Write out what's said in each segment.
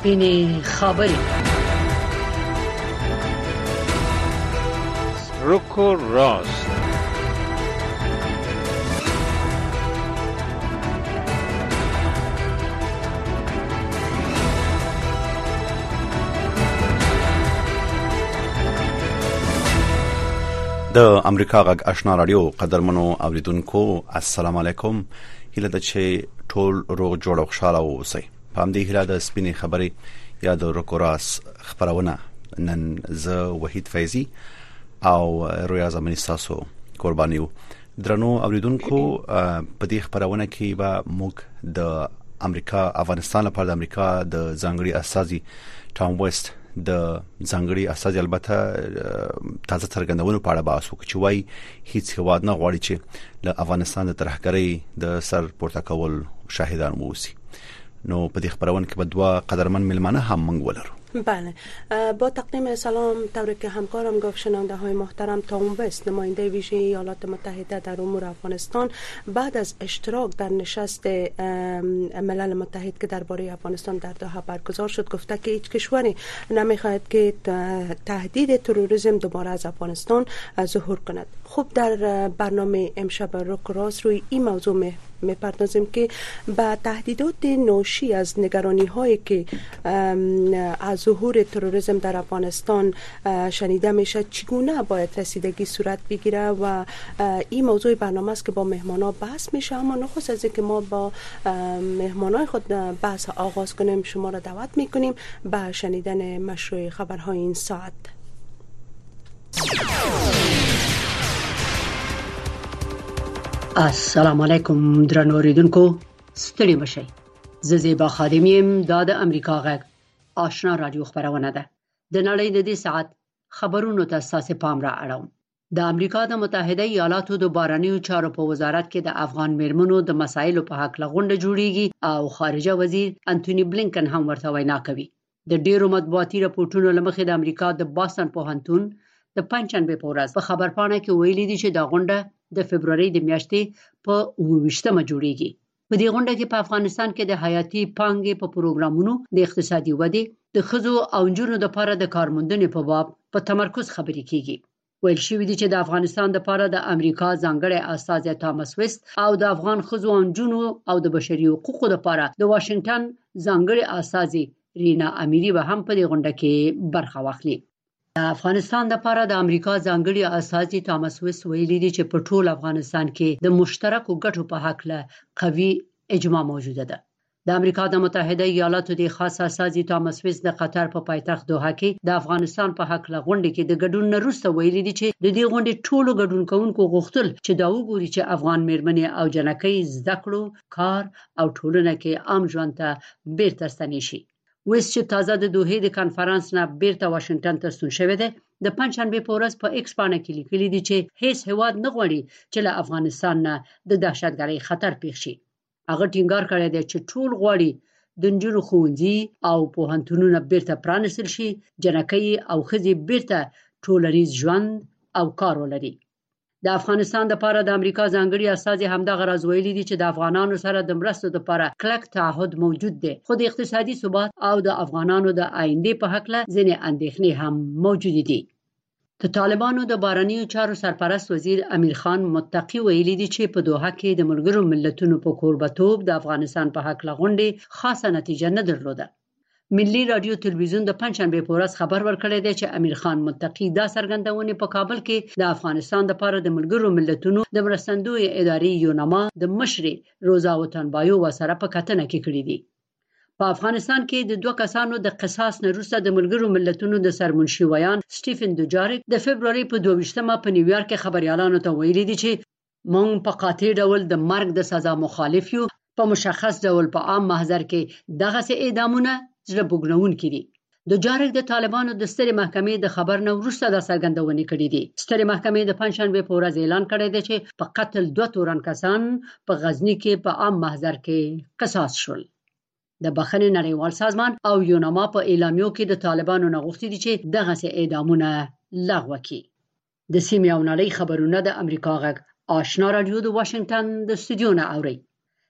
سپینې خبرې. رکو راست. د امریکا غږ آشنا رادیو قدرمنو اوریدونکو السلام علیکم. هیله ده چې ټول روغ جوړ او خوشاله اوسئ. په همدې هیله د سپینې خبرې یا د رکوراس خبرونه نن زه وحید فیضی او رویا زمینی تاسو قربانیو. درنو اوریدونکو په دې خبرونه کې به موږ د امریکا افغانستان لپاره د امریکا د ځانګړي استازي ټام ویسټ د ځانګړي استازي البته تازه څرګندونو په اړه بحث وکړي چې وايي هیڅ هواد نه غواړي چې له افغانستان د ترهګرۍ د سر پورته کول شاهدان ووسی. نو په دې خبرونه کې به دوه قدرمن ملمانه هم موږ ولرو. بله، با تقدیم سلام طوری که همکارم گفت شنونده های محترم تام ویست نماینده ویژه ایالات متحده در امور افغانستان بعد از اشتراک در نشست ملل متحد که درباره افغانستان در دوحه برگزار شد گفته که هیچ کشوری نمیخواهد که تهدید تروریسم دوباره از افغانستان ظهور کند. خب در برنامه امشب رکوراس روی این موضوع میپردازیم که با تهدیدات ناشی از نگرانی هایی که از ظهور تروریسم در افغانستان شنیده میشه چگونه باید رسیدگی صورت بگیره و این موضوع برنامه است که با مهمانا بحث میشه. اما نخست از اینکه ما با مهمانای خود بحث آغاز کنیم شما را دعوت میکنیم به شنیدن مشروع خبرهای این ساعت. السلام علیکم درنو اوریدونکو، ستړي مشئ. زه زیبا خادمیم. دا د امریکا غږ آشنا رادیو خبرونه ده. د نړۍ د دې ساعت خبرونو ته تاسو پام را اړوم. د امریکا د متحده ایالاتو د بهرنیو چارو په وزارت کې د افغان میرمنو د مسایلو په حق لغونډه جوړیږي او خارجه وزیر انټونی بلینکن هم ورته وینا کوي. د ډیرو مطبوعاتي راپورټونو لمخې د امریکا د باستن پوهنتون د پنځشنبه په ورځ په خبرپاڼه کې ویلي دي چې دا غونډه د فبرवरी د میاشتې په 28مه جوړیږي. په دې غونډه کې په افغانستان کې د حیاتي پانګې په پروګرامونو د اقتصادي ودې د ښځو او نجونو لپاره د کارموندنې په باب په تمرکز خبرې کیږي. ویل شوی دی چې د افغانستان لپاره د امریکا ځانګړي استازي تامس ویست او د افغان ښځو او نجونو او د بشري حقوقو لپاره د واشنگټن ځانګړي استازي رینا امیری به هم په دې غونډه کې برخه واخلي. د افغانستان لپاره د امریکا ځانګړي استازي تامس ویست ویلي دی چې په ټول افغانستان کې د مشترکو ګټو په حق له قوي اجماع موجوده ده. د امریکا د متحده ایالاتو د خاص استازي تامس ویست د قطر په پایتخت دوحه کې د افغانستان په حق له غونډې کې د ګډون وروسته ویلي دی چې د دې غونډې ټولو ګډون کوونکو غوښتل چې دا وګوري چې افغان میرمنې او جنکۍ زده کړو، کار او ټولنه کې عام ژوند ته بیرته ستنې شي. ویست چې تازه د دوحې د کانفرنس نه بیرته واشنگټن ته ستون شوی دی د پنځشنبه په ورځ په ایکس باندې کې لیکلي دي چې هیڅ هیواد نه غواړي چې له افغانستان نه د دهشتګرۍ خطر پیښ شي. هغه ټینګار کړی دی چې ټول غواړي د نجونو ښوونځي او پوهنتونونه بیرته پرانیستل شي، جنکۍ او ښځې بیرته ټولنیز ژوند او کار ولري. د افغانستان لپاره د امریکا ځانګړي استازي همدغه راز ویلي دي چې د افغانانو سره د مرستو لپاره کلک تعهد موجود دی، خو د اقتصادي ثبات او د افغانانو د آینده په حق له ځینې اندېښنې هم موجود دي. د طالبانو د بهرنیو چارو سرپرست وزیر امیر خان متقی ویلي دي چې په دوحه کې د ملګرو ملتونو په کوربتوب د افغانستان په حق له غونډې خاصه نتیجه نه درلوده. ملي رادیو تلویزیون د پنځشنبه په ورځ خبر ورکړی دی چې امیر خان متقی دا څرګندونې په کابل کې د افغانستان لپاره د ملګرو ملتونو د مرستندوی ادارې یونما د مشر روزا وطنبایو سره په کتنه کې کړې دي. په افغانستان کې د دوه کسانو د قصاص نه وروسته د ملګرو ملتونو د سرمنشي ویان سټیفن دوجاریک د فبرवरी په 22مه په نیویارک کې خبريالانو ته ویلي دي چې موږ په قاطع ډول د مرګ د سزا مخالف یو. په مشخص ډول په عام محضر کې دغه اعدامونه زړه بوږنونکي دي. دوجاریک د طالبانو د سترې محکمې د خبر نه وروسته د څرګندونې کړې دي. سترې محکمې د پنځشنبه په ورځ اعلان کړی دی چې په قتل دوه تورن کسان په غزنی کې په عام محضر کې قصاص شول. د بخښنې نړیوال سازمان او یونما په اعلامیو کې د طالبانو نه غوښتي دي چې دغه اعدامونه لغوه کړي. د سیمې او نړۍ خبرونه د امریکا غږ آشنا رادیو د واشنگټن د استودیو نه اوري.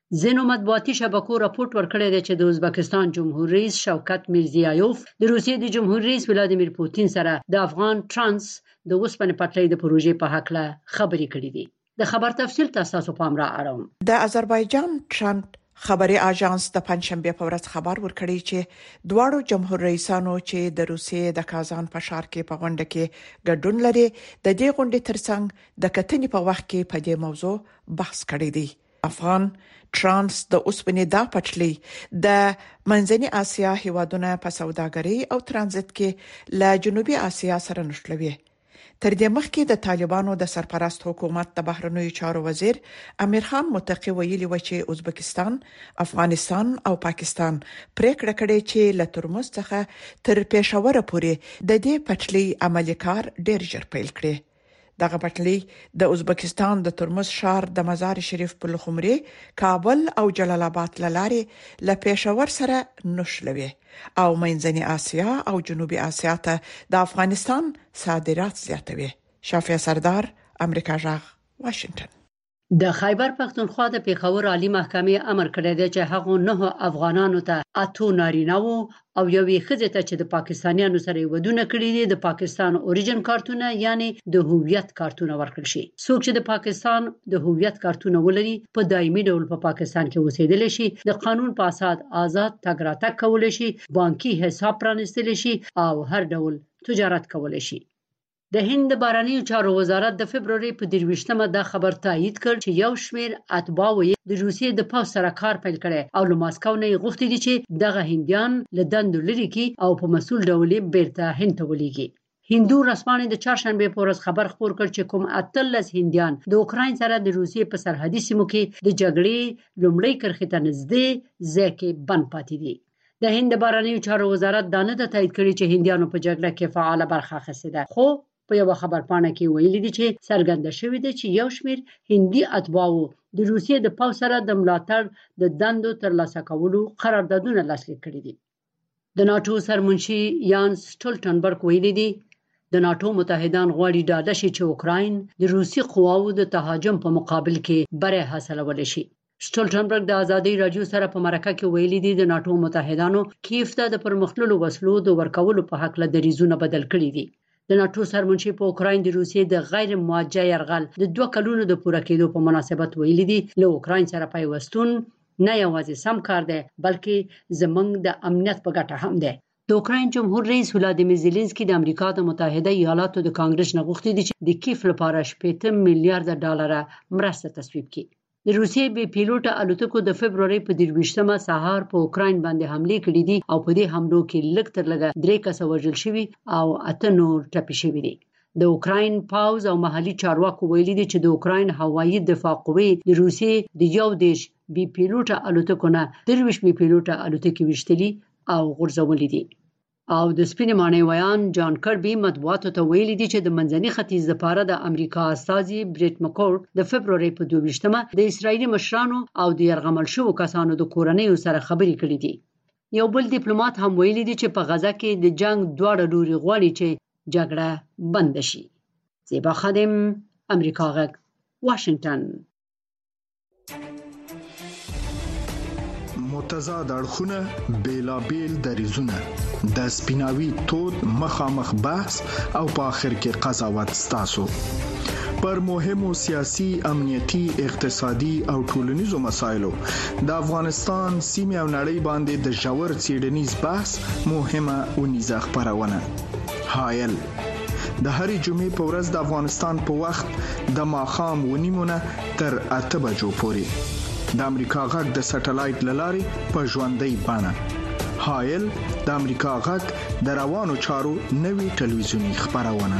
ځینو مطبوعاتي شبکو راپورټ ورکړی دی چې د ازبکستان جمهور رئیس شوکت میرزیایوف د روسیې د جمهور رئیس ولادیمیر پوتین سره د افغان ترانس د اوسپنې پټلۍ د پروژې په حق له خبرې کړې دي. د خبر تفصیل تاسو پام را اړوم. د آذربایجان ټرانټ خبري اژانس د پنځشنبه په ورځ خبر ورکړی چې دواړو جمهور رئیسانو چې د روسیې د کازان په ښار کې په غونډه کې ګډون لري د دې غونډې ترڅنګ د کتنې په وخت کې په دې موضوع بحث کړی دی. افغان ترانس د اوسپنې دا پټلۍ د منځنۍ اسیا هیوادونو په سوداګرۍ او ترانزیت کې له جنوبي اسیا سره نښلوي. تر دې مخکې د طالبانو د سرپرست حکومت د بهرنیو چارو وزیر امیر خان متقی ویلي و چې ازبکستان، افغانستان او پاکستان پریکړه کړې چې له ترموز څخه تر پېښور پورې د دې پټلۍ عملي کار ډېر ژر پیل کړي. دغه پټلۍ د ازبکستان د ترموز ښار د مزار شریف په لخمري، کابل او جلال آباد لارې له پېښور سره نښلوي او منځنۍ اسیا او جنوبي اسیا ته د افغانستان صادرات زیاتوي. شافعه سردار، امریکا جغ، واشنگټن. د خیبر پختونخوا د پیښور عالی محکمې امر کړی دی چې هغه 9 افغانانو ته 8 نارینه او یوې ښځې ته چې د پاکستانیانو سره ودونه کړي دي د پاکستان اوریجن کارتونه یعنی د هویت کارتونه ورکړي شي. څوک چې د پاکستان د هویت کارتونه ولري په دایمي ډول په پاکستان کې اوسېدل شي، د قانون په اساس آزاد تګ راتګ کولای شي، بانکي حساب پرانستل شي او هر ډول تجارت کولای شي. د هند بهرنیو چارو وزارت د فبرवरी په 23مه دا خبر تایید کړ چې یو شمېر اتباع د روسیې د پوځ سره کار پیل کړي او له ماسکو نه غوښتي دي چې دغه هندیان له دندو لري کی او په مسؤل ډول بیرته هند ته ولېږي. هندو رسمانې د چهارشنبه په ورځ خبر خپور کړ چې کوم 18 هندیان د اوکراین سره د روسیې په سرحدي سیمو کې د جګړې لومړی کرښې ته نږدې ځای کې بند پاتې دي. د هند بهرنیو چارو وزارت دا نه تایید کړي چې هندیانو په جګړه کې فعال برخه اخیستې ده، خو په یو خبر پاڼه کې ویلي دي چې څرګنده شوې ده چې یو شمېر هندي اتباعو د روسیې د پوځ سره د ملاتړ د دندو ترلاسه کولو قراردادونه لاسلیک کړي دي. د ناتو سرمنشي یانس سټولټنبرګ ویلي دي د ناتو متحدان غواړي ډاډه شي چې اوکراین د روسي قواو د تهاجم په مقابل کې بری حاصلولی شي. سټولټنبرګ د ازادي رادیو سره په مرکه کې ویلي دي د ناتو متحدانو کیف ته د پرمختللو وسلو د ورکولو په حق له دریزونه بدل کړي دي. د ناتو سرمنشي په اوکراین د روسیې د غیر موجه یرغل د 2 کلونو د پوره کېدو په مناسبت ویلي دي له اوکراین سره پیوستون نه یوازې سم کار دی بلکې زموږ د امنیت په ګټه هم دی. د اوکراین جمهور رئیس ولادیمیر زيلنسکي د امریکا د متحده ایالاتو د کانګرس نه غوښتي دي چې د کیف لپاره 8 میلیارډ ډالر مرسته تصویب کړي. د روسیې بې پیلوټه الوتکو د فبرवरी په 23مه سهار په اوکراین باندې حمله کړې دي او په دې حملو کې لږ تر لږه 3 کسه وژل شوي او 8 نور ټپي شوي دي. د اوکراین پاوز او محلي چارواکو ویلي دي چې د اوکراین هوایي دفاع قوې د روسیې د یو دیش بې پیلوټه الوتکو نه 23 بې پیلوټه الوتکې وشتلي او غورځولې دي. او د سپینې ماڼۍ ویان جان کربي مطبوعاتو ته ویلي دي چې د منځني ختیځ لپاره د امریکا استازي بریټ مکورد د فبرवरी په 22مه د اسرایلی مشرانو او د يرغمل شوو کسانو د کورنیو سره خبرې کړې دي. یو بل ډیپلوماټ هم ویلي دي چې په غزا کې د جنگ دواړه لوري غواړي چې جګړه بند شي. زیبا خادم، امریکا غږ، واشنگټن. متضاد اړخونه بیلابیل دریزونه د سپیناوي تود مخامخ بحث او په اخر کې قضاوت ستاسو پر مهمو سیاسي، امنیتي، اقتصادي او ټولنیزو مسایلو د افغانستان سیمه او نړۍ باندې د ژور څېړنیز بحث مهمه ونیزه خبرونه. هایل د هرې جمعې په ورځ د افغانستان په وخت د ماښام ونیمونه تر 8 بجو پورې د امریکا غږ د سټلایټ لارې په ژوندۍ بڼه. هایل د امریکا غږ د روانو چارو نوي ټلویزیونی خبرونه.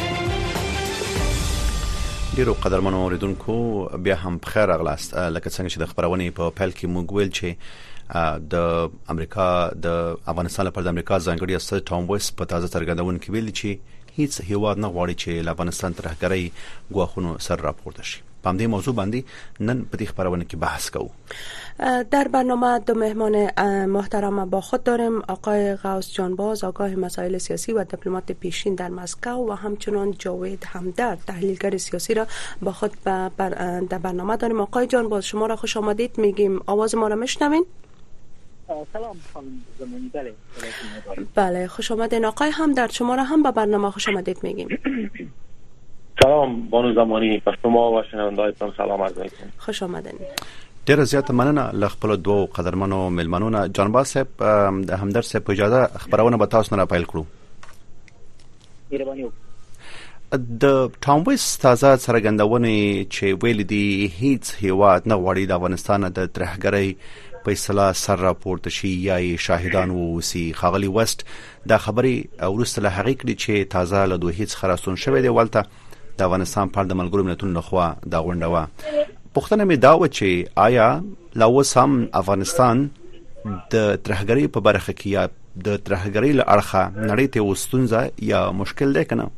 ډیرو قدرمنو اوریدونکو بیا هم بخیر راغلاست. لکه څنګه چې د خبرونې په پیل کې موږ ویل چې د امریکا د افغانستان لپاره د امریکا ځانګړي استاد ټام وایس په تازه څرګندونه کې ویل چې هیڅ هیواد نه غواړي چې افغانستان تر هغه غواخونو سر راپورته شي. په دې موضوع باندې نن په دې خبرونه کې بحث کوو. در برنامه دو مهمان محترم با خود داریم، آقای غوث جانباز، آگاه مسائل سیاسی و دیپلمات پیشین در مسکو، و همچنان جاوید همدرد، تحلیلگر سیاسی را با خود در برنامه داریم. آقای جانباز شما را خوش آمدید میگیم. آواز ما را میشنوین؟ سلام خانم زمانی. بله خوش آمدین. آقای همدرد شما را هم به برنامه خوش آمدید میگیم. سلام بانو زمانی، به شما و شنوندهایتان سلام عرض میکنم. خوش آمدین. ډیره زیاته مننه له خپل دوه قدرمنو ملمنونو. جانباز صاحب د همدرد صاحب په اجازه خبرونه به تاسو نه پیل کړو. مهرباني د ټام ویست تازه څرګندونې چې ویل دي هیڅ هیواد نه غواړي د افغانستان د ترهګرۍ فیصله سر راپورته شي یا شاهدان ووسی. خاغلی وست دا خبري ورسته له حقیقت چې تازه له دوه هیڅ خلاصون شوه دی ولته د افغانستان پر د ملګرو ملتونو لخوا دا غونډه پوښتنه مې دا و چې آیا لا اوس هم افغانستان د ترهګرۍ په برخه کې یا د ترهګرۍ له اړخه نړۍ ته وستونزه یا مشکل دی کنه؟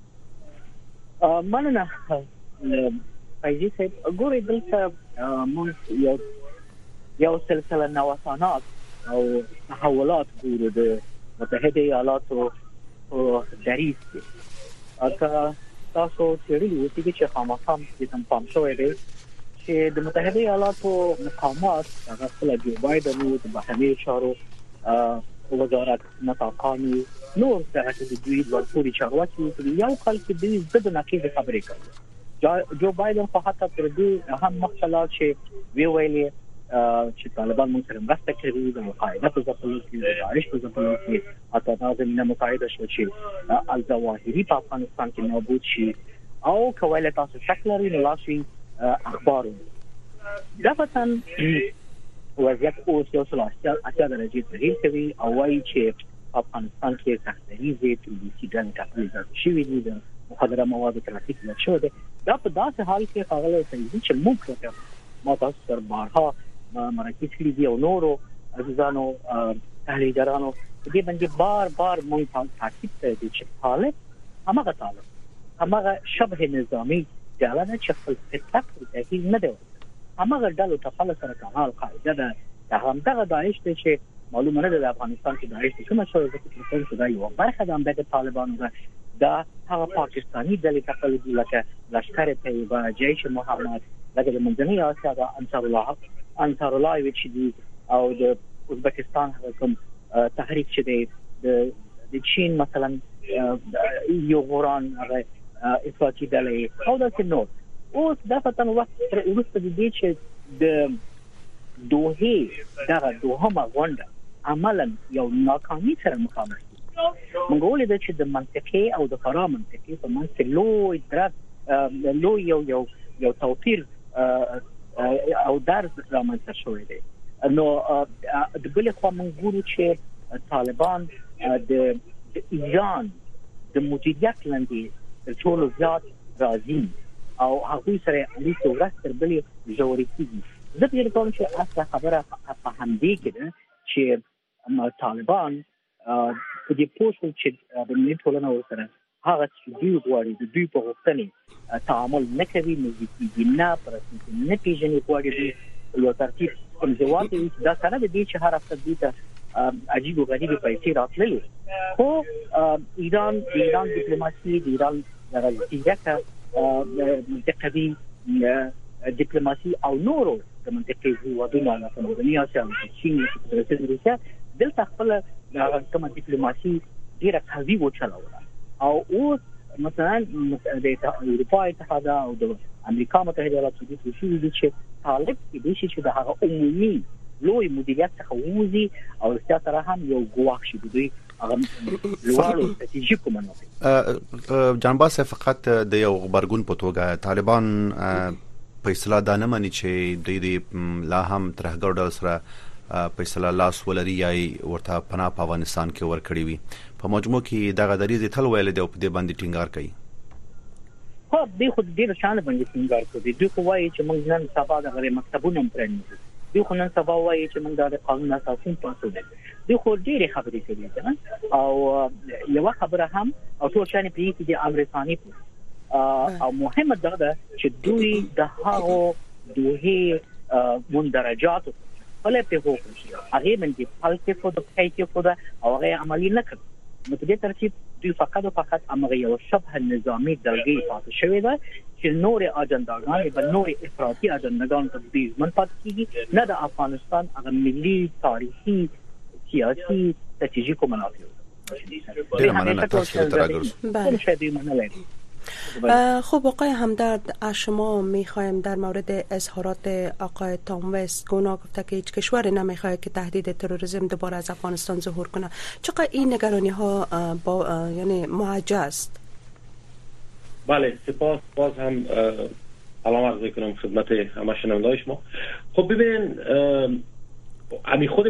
مننه فایزي صاحب. ګورې دلته موږ یو سلسله نوسانات او تحولات ګورو د متحده ایالاتو په دریځ کې. اته تاسو چیرې وتی چې خامخا د پام شوې دی چې د متحده ایالاتو مقامات هغه خپل جو بایدن او د بهرنی چارو وزارت متقامی نور دغه د دوی د ټولي چارواکي یو کال کې د نقیض خبرې کوي. جو بایدن په حتی تر دې هم مخکې چې ویلي چې طالبان موږ سره مرسته کوي د القاعده په ځپلو کې، د داعش په ځپلو کې، حتی دا زمينه متعهد شو چې الظواهري په افغانستان کې نابود شي او کوله تاسو شکل لري نو لاسي اخبارو دا فتن وضعیت اوس یو څلاسته اته درجه تغییر کوي او وايي چې افغانستان کې تحریزي پولیسي ډلې ټاکل شوې دي د مخدره موادو ترافیک شو دی. دا په داسې حال کې هغه څنګه چې موږ ما تاسو سره بارها مراکز کړي دي او نورو عزیزانو تحلیلګرانو دې باندې بار مونږ تاکید کوي چې طالب هغه شبه نظامی ډله چې خپل فطرت تغییر نه دی. هغه ډله ټاکل سره کمال قاعده ده. هغه داعش چې معلومه نه ده د افغانستان کې داعش کومه شوې چې دا یو برخه د طالبانو ده. دا هغه پاکستاني ډلې ټاکل دي لکه لشکر طیبه، جیش محمد، لکه د منځنۍ اسیا د انصار الله چې دي او د ازبکستان کوم تحریک چې دی د چین مثلا یو غوران هغه افراطي ډلې او دا نور. اوس دا فتن وخت ورسته دي چې د دوهمه غونډه عملاً یو ناکامي سره مخامخ دي. موږ ولې چې د منطقي او د فرا منطقي په منځ کې لوی یو توپیر او درز رامنځته شوی دی. نو د بل خوا موږ ګورو چې طالبان د ایران د مدیریت لاندې ټول زیات راځي او هغه سره اړیکې ورسره بلې جوړې کیږي. زه فکر کوم چې اصله خبره په همدې کې ده چې طالبان په دې پوښتنه چې د ملي ټولنې سره هغه چې دوی غواړي د دوی په غوښتنې تعامل نه کوي، نزدیکي نه پرسته نه پیژني، غواړي یو ترتیب کوم ځواب دی دا سره د دې چې هر هفته دوی ته عجیب او غریب پیسې راتللې. خو ایران ډیپلوماسي د ایران دغه منطقوي ډیپلوماسي او نورو د منطقي هیوادونو لپاره د دنیا سره چین د روسیا دلته خپل کومه ډیپلوماسي ډیره قوي وچلوله او اوس مثلا د اروپا اتحاد او د امریکا متحده ایالاتو د شي چې طالب دې چې د هغه عمومي لوی مدیریت څخه ووزي او سره هم یو ګواښ شي دوی هغه لوړو استراتیژیکو منابع. جانباز فقط د یو خبرګون په توګه طالبان په اصطلاح دا نه مانی چې د لا هم ترهګر ډول سره په اصطلاح لاس ولري یا ورته پناه په افغانستان کې ورکړي وي. په مجموع کې دغه دریځ تل ویل دی او په دې باندې ټینګار کوي. خو دې خو دې شان باندې ټینګار کوي. دوی خو وایي چې موږ نن سبا د غیر مکتبونو پرېږدو. دوی خو نن سبا وایي چې موږ د قانون اساسي پاسو دي. دوی خو ډېرې خبرې کوي او یو خبره هم او ټول شان په دې کې د امریکاني او مهمه ده چې دوی د هغو دوه مندرجات ولا په هوښ هغه من دي فلسفه خود کیفیت خود او هغه عملی نکړ نو په دې ترتیب دوی فقط امر یو شبه نظامی دلګي پاتې شوی ده چې نور اجنداګان به نور افراطي اجنداګان ته دې منفعت کیږي نه د افغانستان هغه ملي تاریخي سیاسي استراتیژیکو منافع ډیر مننه تاسو ته راغورځو. خب آقای همدرد، از شما میخوایم در مورد اظهارات آقای تام وست گونا گفته که هیچ کشوری نمیخواد که تهدید تروریسم دوباره از افغانستان ظهور کنه. چقدر این نگرانی ها یعنی موجه است؟ بله، سپاس. باز هم سلام عرض میکنم خدمت همه شنونده‌های شما. خب ببینید امی خود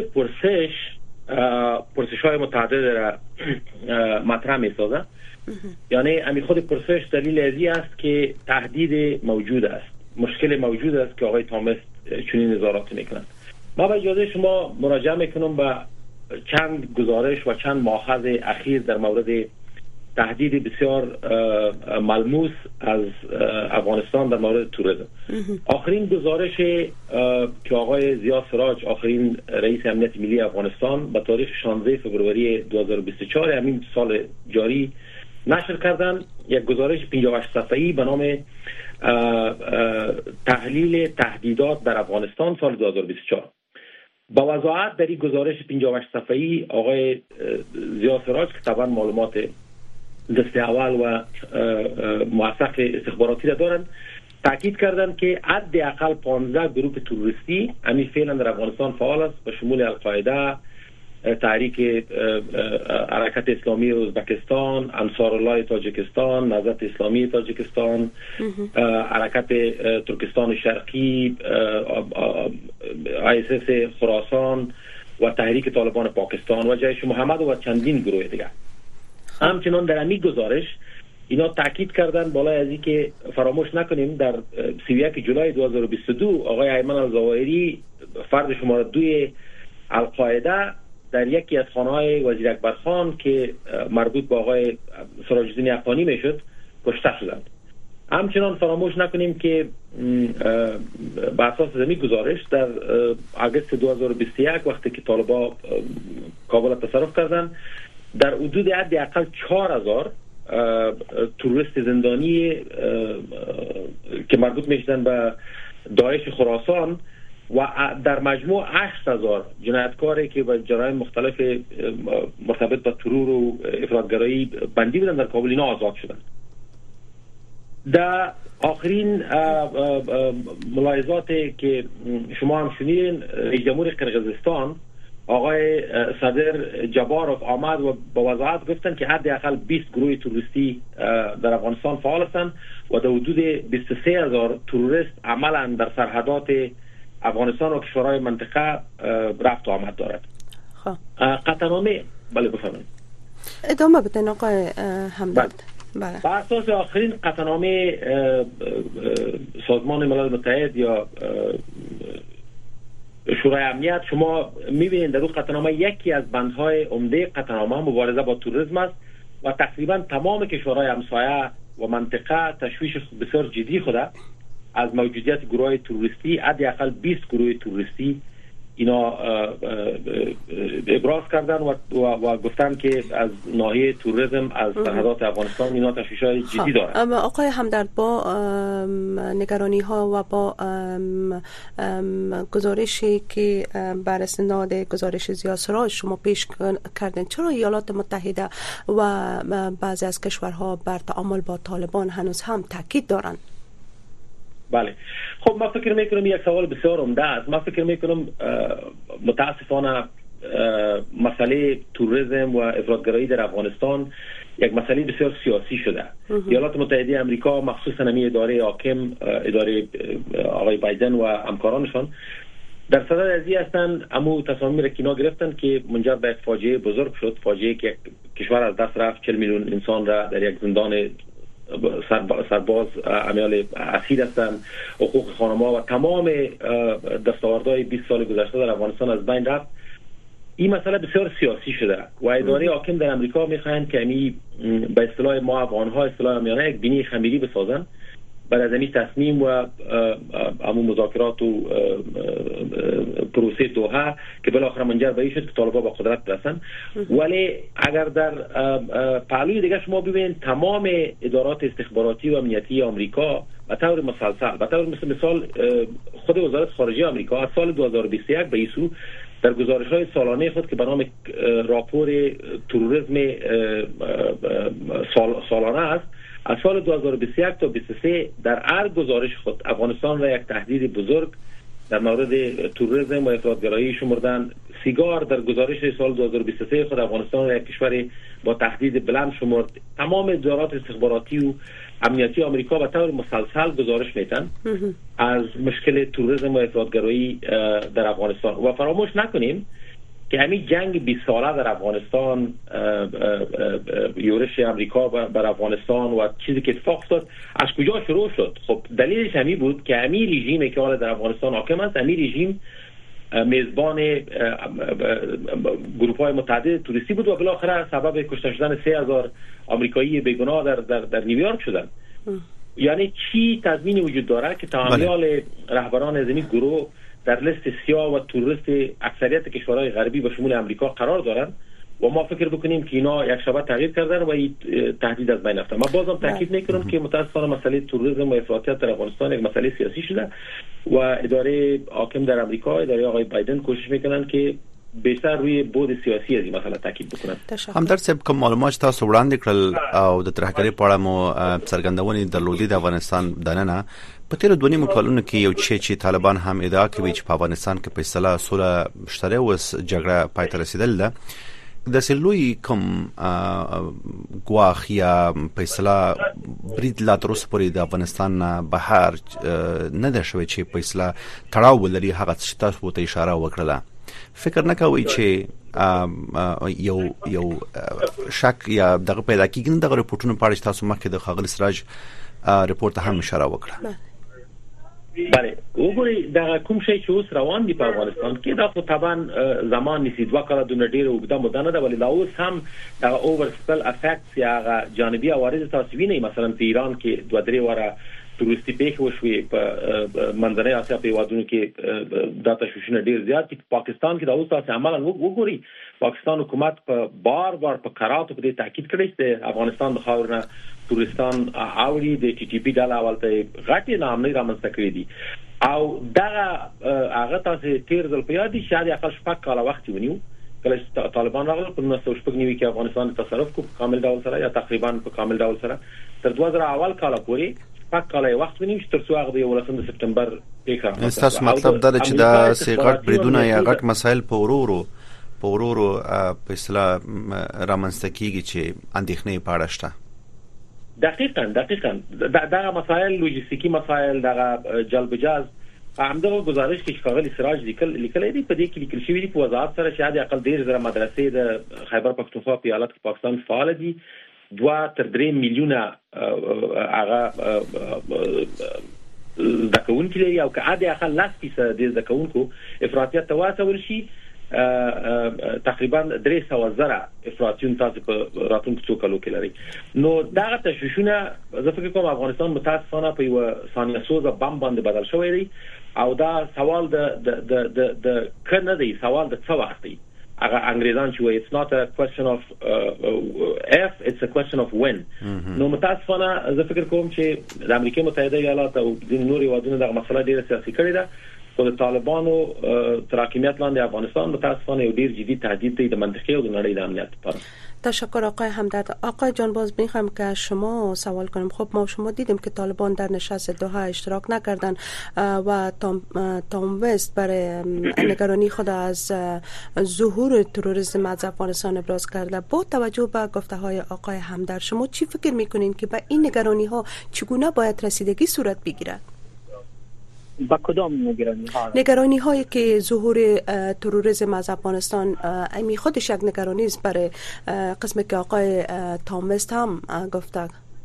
پرسش های متعدد را مطرح میسازه. یعنی امی خود پرسش دلیل ازی است که تهدید موجود است، مشکل موجود است که آقای تام وست چنین نظارات میکنند. ما با اجازه شما مراجعه میکنم به چند گزارش و چند ماخذ اخیر در مورد تهدید بسیار ملموس از افغانستان در مورد توریسم. آخرین گزارش که آقای زیا سراج، آخرین رئیس امنیت ملی افغانستان، به تاریخ 16 فوریه 2024 همین سال جاری نشر کردن، یک گزارش 58 صفحه‌ای به نام تحلیل تهدیدات در افغانستان سال 2024. با وضاحت در این گزارش 58 صفحه‌ای آقای زیا سراج که طبعا معلومات دست اول و موثق استخباراتی را دارند، تاکید کردند که حداقل 15 گروه تروریستی همین فعلا در افغانستان فعال است، به شمول القاعده، تحریک حرکت اسلامی ازبکستان، انصار الله تاجیکستان، نهضت اسلامی تاجیکستان، حرکت ترکستان شرقی، ISS خراسان و تحریک طالبان پاکستان و جیش محمد و چندین گروه دیگر. همچنان در همین گزارش اینا تاکید کردن بالای از این که فراموش نکنیم در 31 جولای 2022 آقای ایمن الظواهری، فرد شماره 2 القاعده، در یکی از خانه‌های وزیر اکبرخان که مربوط به آقای سراج الدین افغانی میشد کشته شدند. همچنان فراموش نکنیم که بر اساس همین گزارش در آگوست 2021 وقتی که طالبان کابل تصرف کردند، در حدود حداقل 4000 توریست زندانی که مربوط میشدن به داعش خراسان و در مجموع 8000 جنایتکاری که به جرایم مختلف مرتبط با ترور و افراطگرایی بندی بودن در کابل، اینا آزاد شدند. در آخرین ملاحظات که شما هم شنیدین، رئیس جمهور قرقیزستان آقای صدر جباروف آمد و با وضاحت گفتن که حداقل 20 گروه تروریستی در افغانستان فعال هستند و در حدود 23000 تروریست عملا در سرحدات افغانستان و کشورهای منطقه رفت و آمد دارد. قطعنامه بله بفرمایید. ادامه بدین آقای همدرد. بله. بر اساس آخرین قطعنامه سازمان ملل متحد یا شورای امنیت، شما میبینید در اون قطعنامه یکی از بندهای عمده قطعنامه مبارزه با تروریسم است و تقریبا تمام کشورهای همسایه و منطقه تشویش بسیار جدی خود از موجودیت گروه تروریستی، حداقل 20 گروه تروریستی اینا ابراز کردن و گفتن که از ناحیه توریسم از سرحدات افغانستان اینا تشویش‌های جدی دارند. اما آقای همدرد، با نگرانی ها و با گزارشی که بر اسناد گزارش زیا سراج شما پیش کردن، چرا ایالات متحده و بعضی از کشورها بر تعامل با طالبان هنوز هم تاکید دارند؟ بله، خب من فکر میکنم یک سوال بسیار عمده است. من فکر میکنم متاسفانه مسئله توریسم و افراطگرایی در افغانستان یک مسئله بسیار سیاسی شده. ایالات متحده آمریکا مخصوصا نمی اداره حاکم، اداره آقای بایدن و همکارانشان در صدد ازی هستند امو تصامیم را کینا گرفتن که منجر به فاجعه بزرگ شد، فاجعه که کشور از دست رفت، 40 میلیون انسان را در یک زندان سرباز امیال اسیر هستند، حقوق خانم‌ها و تمام دستاوردهای 20 سال گذشته در افغانستان از بین رفت. این مسئله بسیار سیاسی شده و اداره حاکم در امریکا میخواهند که به اصطلاح ما افغان‌ها اصطلاح میانه یک بینی خمیری بسازن بعد از این تصمیم و همون مذاکرات و پروسه دوحه که بالاخره منجر به این شد که طالبان به قدرت برسن. ولی اگر در پهلوی دیگه شما ببینید تمام ادارات استخباراتی و امنیتی آمریکا به طور مسلسل به طور مثال خود وزارت خارجه آمریکا از سال 2021 به این سو در گزارش‌های سالانه خود که به نام راپور تروریسم سالانه است از سال 2021 تا 2023 در هر گزارش خود افغانستان را یک تهدید بزرگ در مورد تروریسم و افراطگرایی شمردن. سیگار در گزارش سال 2023 خود افغانستان را یک کشور با تهدید بلند شمرد. تمام ادارات استخباراتی و امنیتی آمریکا به طور مسلسل گزارش میتن از مشکل تروریسم و افراطگرایی در افغانستان و فراموش نکنیم که همین جنگ 20 ساله در افغانستان، یورش امریکا بر افغانستان و چیزی که اتفاق افتاد از کجا شروع شد؟ خب دلیلش همین بود که همین رژیمی که حالا در افغانستان حاکم است، همین رژیم میزبان گروه‌های متعدد توریستی بود و بالاخره سبب کشته شدن 3000 آمریکایی بیگناه در نیویورک شدند. یعنی چی تضمینی وجود داره که تمامیال رهبران از این گروه در لیست سیاه و توریست اکثریت کشورهای غربی به شمول امریکا قرار دارند و ما فکر بکنیم که اینا یک شبه تغییر کردن و این تهدید از بین رفته. ما بازم تاکید میکنم که متاسفانه مسئله تروریسم و افراطیت در افغانستان یک مسئله سیاسی شده و اداره حاکم در امریکا، اداره آقای بایدن کوشش میکنن که بیشتر روی بود سیاسی از این مسئله تاکید بکنن. همدرد صاحب کوم معلومات تاسو وړاندې کړل او د ترهګرۍ په اړه مو څرګندونې درلودې د افغانستان دننه په تیر 2 کلونو کې یو چې طالبان هم ادعا کوي چې په افغانستان کې په اصطلاح سوله شته او جګړه پای ته رسیدل ده. د سلوی کوم ګواخ یا په اصطلاح برید لا تر اوسه پورې د افغانستان بهر نه ده شوی چې په اصطلاح تړاو ولري. هغه څه تاسو ته اشاره وکړه. فکر نه کوي چې یو شک یا دغه پیدا کیږي. دغه رپورټونو په اړه تاسو مخکې د خاغلی سراج رپورت هم اشاره وکړه. بله وګورئ دا کوم شی چې اوس روان دی په افغانستان کې دا خو طبعا زمان نسی 2 کاله د نډیر وګدا مدانه ده، ولی دا اوس هم دا اوورسپل افیکټس یا جانبي عوارض تاسو وینئ. مثلا په ایران کې 2-3 واره تروریستي پیښې وشوې، په منځنۍ اسیا په وادونو کې دا تشویشونه ډیر زیات دي. په پاکستان کې دا اوس تاسو عملاً وګورئ پاکستان حکومت په بار په قراراتو په تاکید کړی چې افغانستان د خاورنه تورستان اوړي د ټي ټي پی ډله اولته غټي نامې رامنځته کړې دي او دا هغه تاسو تیر ځل په یاد دي شاید اقل شپږ کاله وخت ونیو کله چې طالبان راغله په 1999 کې افغانستان تصرف کو په کامل ډول سره یا تقریبا په کامل ډول سره تر 2000 اول کاله پورې شپږ کاله وخت ونیو چې تر څو هغه د 19 سپتمبر پیښه. تاسو مطلب دا چې دا سیګرټ بریدونه یا غټ مسایل په ورورو په اصطلاح رامنځته کیږي چې اندېښنې پاړه شته. دقیقاً دا مسائل لوجستیکی مسائل دا جلب جاز همدغه گزارش کې خاغلی سراج لیکل دی په دې کې لیکل شوی دی په وضاحت سره شاید اقل ډیر زره مدرسې د خیبر پختونخوا په ایالت پاکستان فعال دي 2-3 میلیونه هغه دکونکو لري او که عادي اقل 10% د دکونکو افراطیت تواسول شي تقریبا 300,000 افراطیون تاسو په راتلونکو څو کالو کې لري. نو دا تشویشونه زه فکر کوم افغانستان متاسفانه په یو ثانیه سوزه بم باندې بدل شوی دی او دا سوال د کنه دی، سوال د څه وخت دی. هغه انګریزان چې it's not a question of if, it's a question of when. نو متاسفانه زه فکر کوم چې د امریکا متحده ایالات او د نورو هیوادونو د مسله ډیره سیاسي کړې ده خود طالبانو تراکمیت لاندې افغانستان متاسفانه یو ډیر جدی تهدید دی د منطقه او د نړۍ د امنیت لپاره. تشکر آقای همدرد. آقای جان باز میخوام که شما سوال کنم. خب ما شما دیدیم که طالبان در نشست دوحه اشتراک نکردن و تام وست برای نگرانی خود از ظهور تروریسم از افغانستان ابراز کرده. با توجه به گفته های آقای همدرد شما چی فکر میکنین که به این نگرانی ها چگونه باید رسیدگی صورت بگیرد؟ با کدام نگرانی هایی که ظهور تروریسم از افغانستان امی خودش یک نگرانی است برای قسمی که آقای تام وست هم گفته.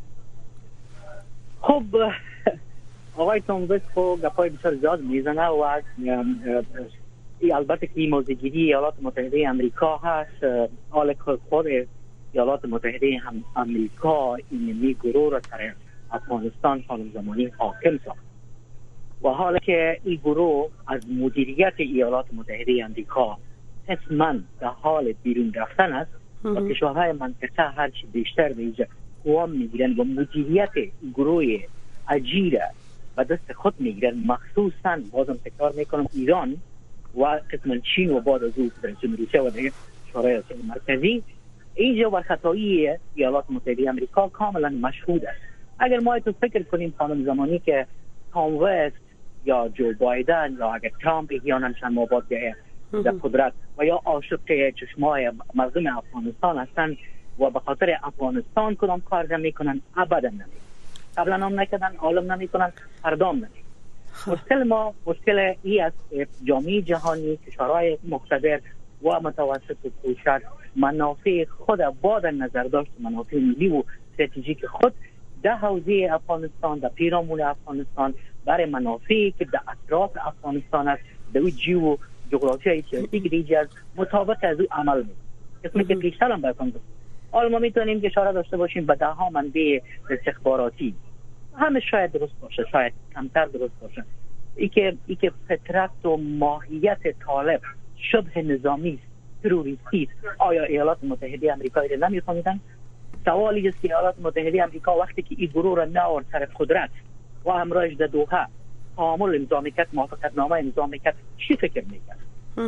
خب آقای تام وست خب گپای بسیار زیاد میزنه و البته که این موضوعگیری ایالات متحده آمریکا هست. حال خود ایالات متحده آمریکا این گروه را سر افغانستان خانم زمانی حاکم ساخت و حالا که این گروه از مدیریت ایالات متحده آمریکا حتما در حال بیرون رفتن است و کشورهای منطقه هرچی بیشتر به اینجا قوام میگیرن و مدیریت گروه اجیره و دست خود میگیرن، مخصوصا بازم تکرار میکنم ایران و قسما چین و بعد از او فدراسیون روسیه و دیگر کشورهای آسیا مرکزی، اینجا و خطایی ایالات متحده آمریکا کاملا مشهود است. اگر ما تو فکر کنیم خانم زمانی که تام وست یا جو بایدن یا اگر ترامپ احیانا چند ماه بعد در قدرت و یا عاشق چشمای مردم افغانستان هستند و به خاطر افغانستان کدام کار میکنن، ابدا نمیکنن. قبلا هم نکردن، حالا نمیکنن، فردا هم نمیکنن. مشکل ای است جامعه جهانی، کشورهای مقتدر و متوسط و کوچک منافع خود با در نظر داشت، منافع ملی و استراتژیک خود در حوزه افغانستان، در پیرامون افغانستان، برای منافعی که در اطراف افغانستان است، در او جیو جغرافیایی سیاسی که دیگه از مطابق از او عمل میکنه. اسمی که پیشتر هم برکن داشت. حالا ما میتونیم که اشاره داشته باشیم به ده ها منبع استخباراتی، همه شاید درست باشه، شاید کمتر درست باشه. ای که فطرت و ماهیت طالب شبه نظامی است، تروریستی است. آیا ایالات متحده آمریکا را نمیفهمیدن؟ سوالی است که ایالات متحده آمریکا وقتی که این گروه را نآورد سر قدرت و همراهش در دوحه تعامل امضا میکرد، موافقتنامه امضا میکرد، چی فکر میکرد؟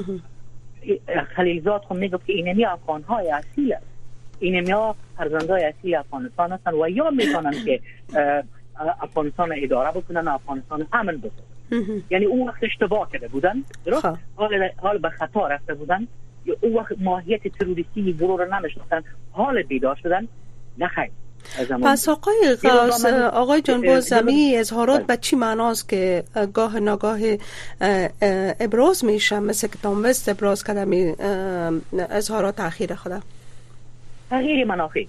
خلیلزاد خود میگفت که اینمی افغانهای اصیل است، اینمی ها فرزندای اصیل افغانستان هستند و یا میتونن که افغانستان اداره بکنن، افغانستان امن بکنن. یعنی اون وقت اشتباه کرده بودن، درست؟ حال به خطا رفته بودن، یا اون وقت ماهیت تروریستی گروه را نمیشناختن، حال بیدار شدن، نخیر. پس آقای جانباز زمین اظهارات به چی معناست که گاه نگاه ابراز میشه، مثل که تام وست ابراز کرده اظهارات اخیر خدا؟ تغییر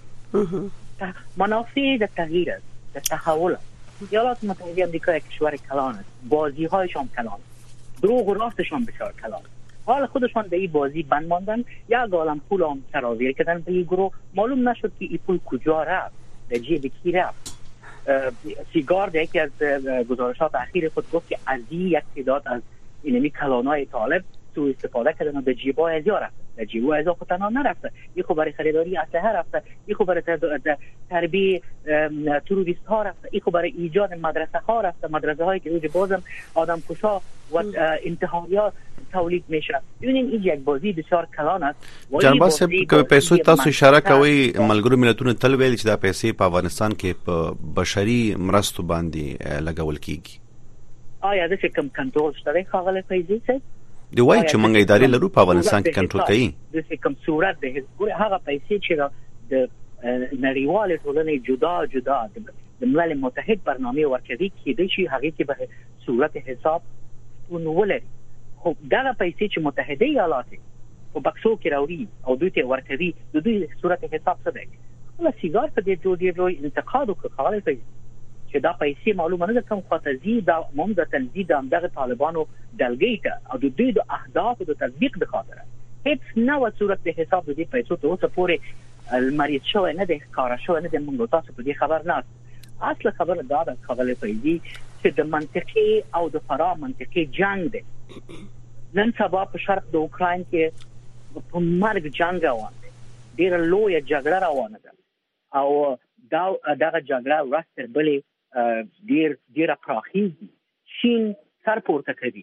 منافع در تغییر است، در تحول است. ایالات متحده آمریکا کشور کلان است، بازی هایشان کلان، دروغ و راستشان بسیار کلان. حال خودشان به این بازی بند ماندن، یک عالم پول هم سرازیر کردن به این گروه، معلوم نشد که این پول کجا رفت، در جیب کی رفت. سیگار در یکی از گزارشات اخیر خود گفت که از یک تعداد از اینمی کلانای طالب سوء استفاده کردن و در جیب‌های ازیا رفت. در جیب‌های ازیا خود تنها نرفته، این خود برای خریداری اسلحه رفته، این خود برای تربیت تروریست ها رفته، این خود برای ایجاد مدرسه ها رفته، مدرسه هایی که روز بازم آدم کشا و انتحاریات تولید میشه. ببینید این یک بازی بسیار کلان است. جنبه صاحب که پیسو تاسو اشاره کوي ملګرو ملتونو تل ویل چې دا پیسې په افغانستان کې په بشري مرستو باندې لګول کیږي. آیا د کوم کنټرول شته خاغله پیسې څه؟ دی وایي چې موږ ادارې لرو په افغانستان کې کنټرول کوي. د کوم صورت د هغه پیسې چې د نړیوال ټولنې جدا د ملل متحد برنامه ورکړي کېدای شي هغه کې به صورت حساب ونولري. خب دغه پیسې چې متحده ایالات په بکسو کې راوړي او دوی ته ورکوي، د دوی صورت حساب څه دی؟ ولا سیګار په دې جوړ انتقاد وکړل چې دا پیسې معلومه نه ده کوم خاطرزي دا موږ د تنظیم د دغه طالبانو دلګی ته او د دوی د اهداف د تطبیق د خاطر هیڅ نو صورت د حساب د دې پیسو ته اوسه پورې المریض شو نه د کار شو نه د موږ تاسو په دې خبر نه. اصل خبره دا ده خبره پیږي چې د منطقي او د فرا منطقي جنگ دی. نن سبا په شرق د اوکراین کې په مرګ جنگ روان دی، ډېر لوی جګړه روانه ده او دغه جګړه ورستر بلې ډېر پراخیږي. چین سر پورته کوي.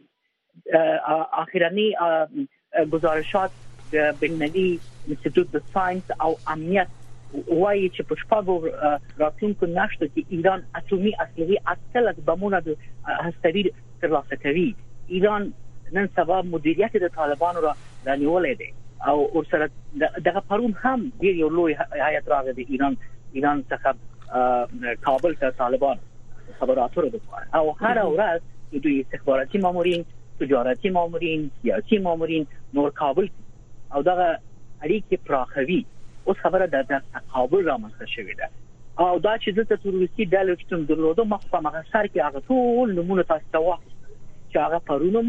اخرنی گزارشات د بین‌المللي انستیتوت د ساينس او امنیت وایي چې په شپږو راتلونکو میاشتو کې ایران اټومي اسلحې اصل بمونه د هستوي ترلاسه کوي. ایران نن سبا مدیریت د طالبانو را نیولې دی او ورسره دغه پرون هم ډېر یو لوی هیات راغی د ایران څخه کابل ته طالبان خبراتو دپاره او هر ورځ دوی استخباراتي مامورین، تجارتي مامورین، سیاسي مامورین نور کابل او دغه اړیکې پراخوي. اوس خبره د تقابل رامنځته شوې ده او دا چې دلته تروریستي ډلې چې درلوده مخ په مغسر کې هغه ټول نمونه تاسو ته واخیستل چې هغه پرونه مو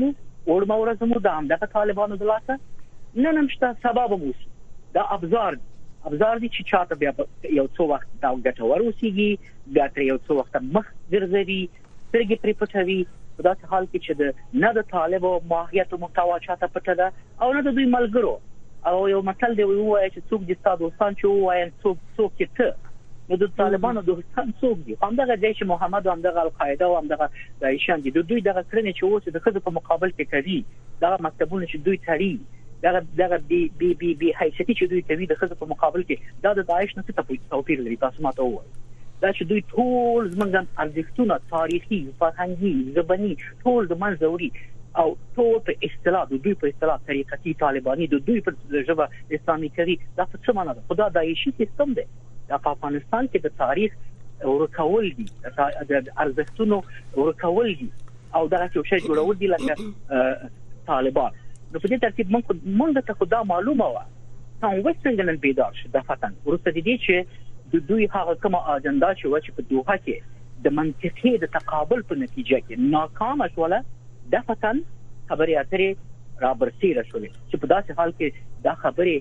اور مورزمو د همدغه طالبانو د لاسه نن هم شته، سبب مو دا ابزار دي چې چاته بیا یو څو وخت دا ګټور اوسېږي، بیا تر یو څو وخت مخ ګرځوي، سترګې پرې پټوي، په داسې حال کې چې نه د طالبو ماهیت او محتوا چاته پټه ده او نه د دوی ملګرو. او یو مثال دی وایي چې څوک د ستاسو دوستان چې وایي څوک چې ته نو د طالبانو دوستان څوک دي؟ همدغه جیش محمد او همدغه القاعده او همدغه داعشان دي. دوی دغه کړنې چې اوس د خزو په مقابل کې کوي، دغه مکتبونه چې دوی تړي، دغه بي حیثیت چې دوی کوي د خزو په مقابل کې، دا د داعش نه څه توپیر لري؟ تاسو ماته ووایئ. دا چې دوی ټول زموږ ارزښتونه تاریخي، فرهنګي، ژبني ټول د منځه وړي او ټول په اصطلاح د دوی په اصطلاح طریقتي طالباني د دوی په ژبه اسلامي کوي. دا څه معنا ده؟ خدا داعشي سیستم دی. د افغانستان کې د تاریخ ورکول دي، د ارزښتونو ورکول دي او دغه یو شی جوړول دي لکه طالبان. نو په دې ترتیب موږ ته خدا معلومه و څنګه وسنګنن بیدار شو د فتن ورسته دي چې د دوی هغه کومه اجنډا چې په دوحه کې د منطقي د تقابل په نتیجه کې ناکام شوله، د فتن خبرې اترې را برسېره شولې چې په داسې حال کې دا خبرې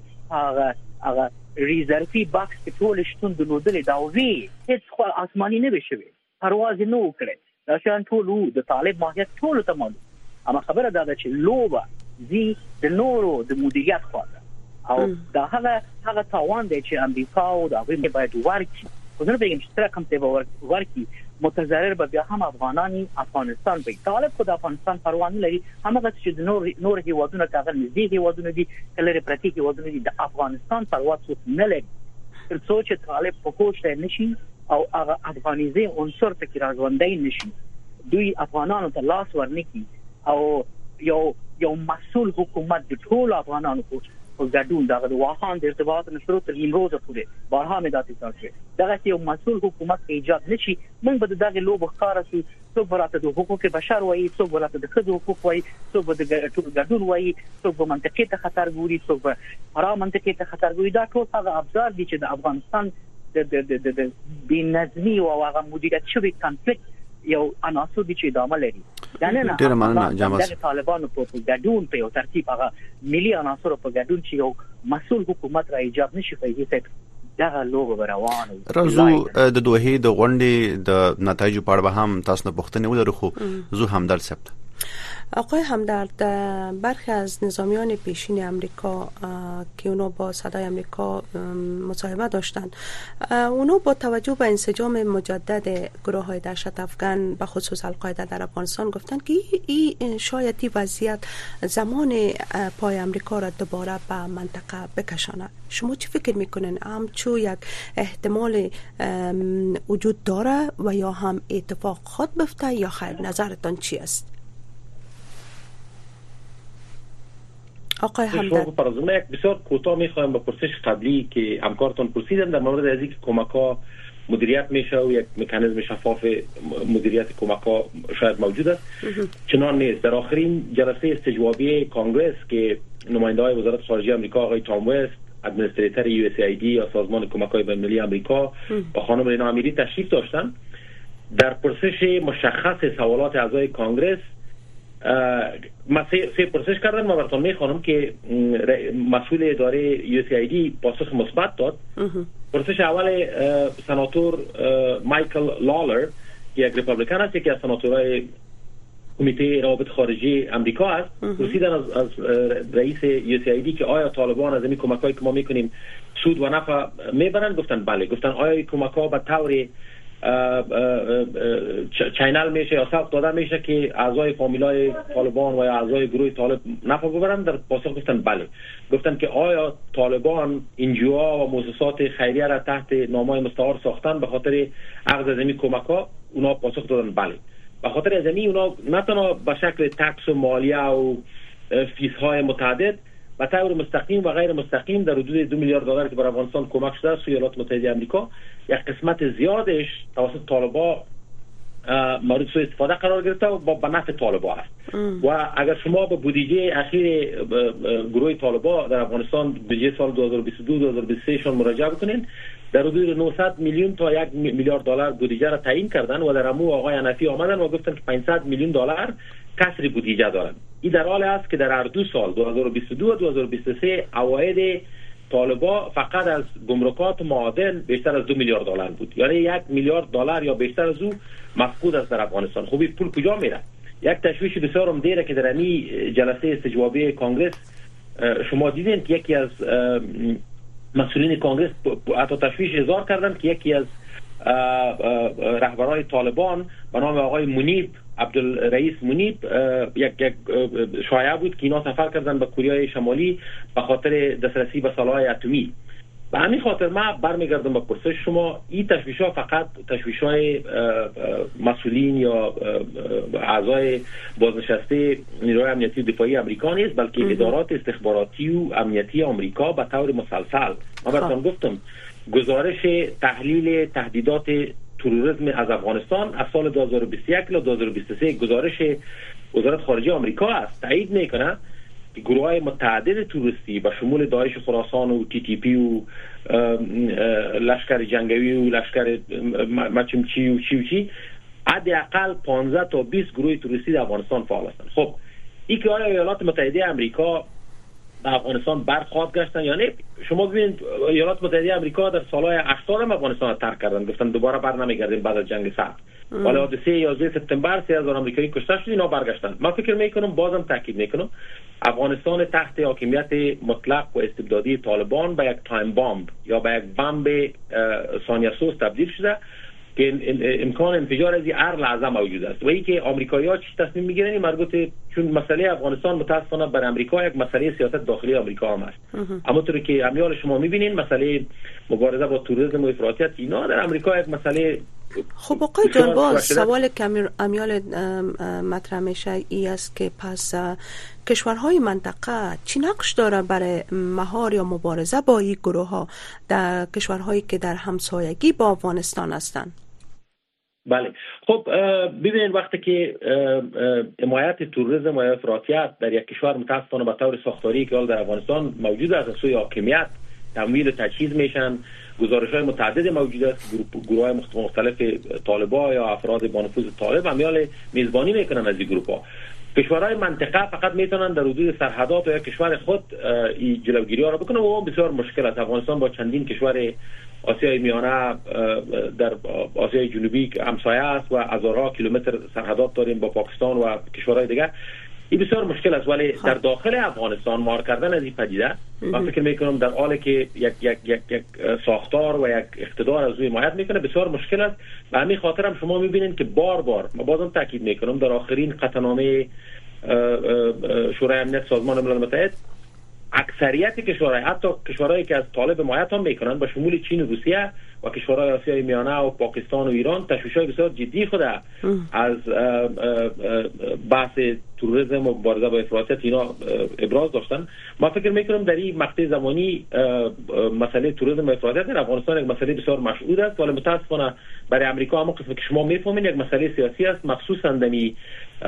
هغه ریزرفي باکس کې ټول شتون درلودل دا وی هیڅ خو آسماني نه بشوي، پرواز نه وکړي، دا شان ټول د طالب ماهیت ټول ته معلوم. اما خبره دا ده چې لوبه زی د نورو د مدیریت خواته او دا هغه تاوان دی چې امریکا او د هغوی باید ورکړي. خو زه بگم چې کوم څه به ورکړي، متضرر به بیا هم افغانانی افغانستان به طالب خود افغانستان پروا نه لري. همغه چې د نور هیوادونو کاغه نږدې هیوادونو دي، کله پرتی هیوادونو دي، د افغانستان پروا څوک نه لري. تر څو چې طالب په کوشش نشي او هغه افغانیزه عنصر ته کې راځوندای نشي، دوی افغانانو ته لاس ورنکي او یو مسؤل حکومت د ټول افغانانو په ګډون دغه واخان د ارتباط نشرو تر نیمروزه پورې بارها مې داتې تاسو دغه یو مسؤل حکومت ایجاد نشي. موږ به دغه لوب ښکارا سي، څوک براته د حقوق بشر وایي، څوک براته د خځو حقوق وایي، څوک به د ګډون وایي، څوک به منطقي ته خطر ګوري، څوک به فرا منطقي ته خطر ګوري. دا ټول هغه ابزار دي چې د افغانستان د بنظمي او هغه مدیریت شوی کنفلیکټ یو عناصر دي چې ادامه لري. دا نه ډیر مننه جاماس. د طالبانو په ګډون په یو ترتیب هغه ملي عناصر په ګډون چې یو مسؤل حکومت را ایجاد نشي کوي. دغه لوګو روانه راځو د دوه د غونډې د نتایج په اړه هم تاسو نه پوښتنه ولرو، خو زه همدرد ثبت آقای همدرد، برخی از نظامیان پیشین امریکا که اونا با صدای امریکا مصاحبه داشتند، اونا با توجه به انسجام مجدد گروه های دهشت افغان به خصوص القاعده در افغانستان گفتند که این شاید این وضعیت زمان پای امریکا را دوباره به منطقه بکشاند. شما چی فکر میکنین؟ همچو یک احتمال وجود داره و یا هم اتفاق خود بفته یا خیر؟ نظرتان چی است؟ آقای همدرد، پرازمه یک بسیار کوتاه میخوایم با پرسش قبلی که همکارتون پرسیدن در مورد از اینکه کمک‌ها مدیریت میشه و یک مکانیزم شفاف مدیریت کمک‌ها شاید موجود است. چنان نیست. در آخرین جلسه استجوابی کانگرس که نماینده‌های وزارت خارجه آمریکا آقای تام وست، ادمنستریتور USAID یا سازمان کمک‌های بین‌المللی آمریکا و خانم رینا امیری تشریف داشتند، در پرسش مشخص سوالات اعضای کانگرس ما سه پرسش کردن. ما براتون میخوانم که مسئول اداره USAID پاسخ مثبت داد. پرسش اول سناتور مایکل لالر که یک ریپابلیکن است، یکی از سناتورهای کمیته روابط خارجی امریکا است، پرسیدن از رئیس USAID که آیا طالبان از این کمک‌هایی که ما میکنیم سود و نفع میبرن؟ گفتن بله. گفتن آیا کمک‌ها به طور چینل میشه یا ساخت داده میشه که اعضای فامیلای طالبان و یا اعضای گروه طالب نفع ببرن؟ در پاسخ گفتن بله. گفتن که آیا طالبان انجیوها و مؤسسات خیریه را تحت نامای مستعار ساختن به خاطر اخذ از این کمک‌ها؟ اونا پاسخ دادن بله. به خاطر از این اونا نه تنها به شکل تکس و مالیه و فیس‌های متعدد، به طور مستقیم و غیر مستقیم در حدود 2 میلیارد دلار که بر افغانستان کمک شده است، ایالات متحده آمریکا یک قسمت زیادش توسط طالبان مورد سوء استفاده قرار گرفته و با نفع طالبان است. و اگر شما به بودجه اخیر گروه طالبان در افغانستان بودجه سال 2022-2023 شون مراجعه بکنین، در حدود 900 میلیون تا 1 میلیارد دلار بودجه را تعیین کردن و در امو آقای حنفی آمدن و گفتن که 500 میلیون دلار کسری بودجه دارن. این در حال است که در هر دو سال 2022 و 2023 عواید طالبا فقط از گمرکات معادن بیشتر از 2 میلیارد دلار بود، یعنی 1 میلیارد دلار یا بیشتر از او مفقود است در افغانستان. خب این پول کجا میره؟ یک تشویش بسیار عمده که در این جلسه استجوابی کنگره شما دیدین که یکی از مسئولین کنگره حتی تشویش اظهار کردن که یکی از رهبران طالبان به نام آقای منیب عبدالرئیس منیب یک شایعه بود که اینا سفر کردن به کره شمالی به خاطر دسترسی به سلاح اتمی. به همین خاطر من برمیگردم به پرسش شما، این تشویش‌ها فقط تشویش‌های مسئولین یا اعضای بازنشسته نیروهای امنیتی و دفاعی آمریکا نیست، بلکه ادارات استخباراتی و امنیتی آمریکا به طور مسلسل، من براتون گفتم گزارش تحلیل تهدیدات تروریسم از افغانستان از سال 2021 تا 2023 گزارش وزارت خارجه آمریکا است، تایید میکنه که گروه‌های متعدد تروریستی به شمول داعش خراسان و TTP و لشکر جنگی و لشکر مچمچی و چی حداقل 15 تا 20 گروه تروریستی در افغانستان فعال هستند. خب این که آیا ایالات متحده آمریکا در افغانستان برخواد گشتن یا نه؟ شما ببینید ایالات متحده آمریکا در سالهای 80 هم افغانستان را ترک کردن، گفتن دوباره بر نمیگردیم بعد از جنگ سرد. ولی حادثه 11 سپتامبر 3000 آمریکایی کشته شد، اینا برگشتن. من فکر میکنم بازم تاکید میکنم افغانستان تحت حاکمیت مطلق و استبدادی طالبان به یک تایم بمب یا به یک بمب ثانیه سوز تبدیل شده که امکان انفجار از هر لحظه موجود است و اینکه آمریکایی‌ها چی تصمیم میگیرن مربوطه، چون مسئله افغانستان متأسفانه بر آمریکا یک مسئله سیاست داخلی آمریکا هم است. اما طوری که امیال شما میبینین مسئله مبارزه با تروریسم و افراطیت اینا در آمریکا یک مسئله. خب آقای جانباز، سوال که امیال مطرح میشه ای است که پس کشورهای منطقه چی نقش داره برای مهار یا مبارزه با این گروه ها در کشورهایی که در همسایگی با افغانستان هستند؟ بله خب ببینید وقتی که حمایت تروریسم و افراطیت در یک کشور متأسفانه به طور ساختاری که حال در افغانستان موجود است از سوی حاکمیت تمویل و تجهیز میشن، گزارش‌های متعدد موجود است، گروه‌های مختلف طالبان یا افراد با نفوذ طالب امیال میزبانی میکنن از این گروه‌ها. کشورهای منطقه فقط میتونن در حدود سرحدات یا کشور خود این جلوگیری‌ها را بکنن و اون بسیار مشکل است. افغانستان با چندین کشور آسیای میانه در آسیای جنوبی همسایه است و هزارها کیلومتر سرحدات داریم با پاکستان و کشورهای دیگر. این بسیار مشکل است، ولی در داخل افغانستان مهار کردن از این پدیده من فکر میکنم در حالی که یک ساختار و یک اقتدار از روی حمایت میکنه بسیار مشکل است. به همین خاطر هم شما میبینید که بار من بازم تاکید میکنم در آخرین قطعنامه شورای امنیت سازمان ملل متحد اکثریت کشورهای، حتی کشورهایی که از طالب حمایت هم میکنن به شمول چین و روسیه و کشورهای آسیای میانه و پاکستان و ایران تشویش‌های بسیار جدی خود از بحث تروریسم و مبارزه با افراطیت اینا ابراز داشتن. ما فکر میکنم در این مقطع زمانی مسئله تروریسم و افراطیت در افغانستان یک مسئله بسیار مشهود است، ولی متاسفانه برای امریکا هم قسمی که شما میفهمین یک مسئله سیاسی است، مخصوصا دمی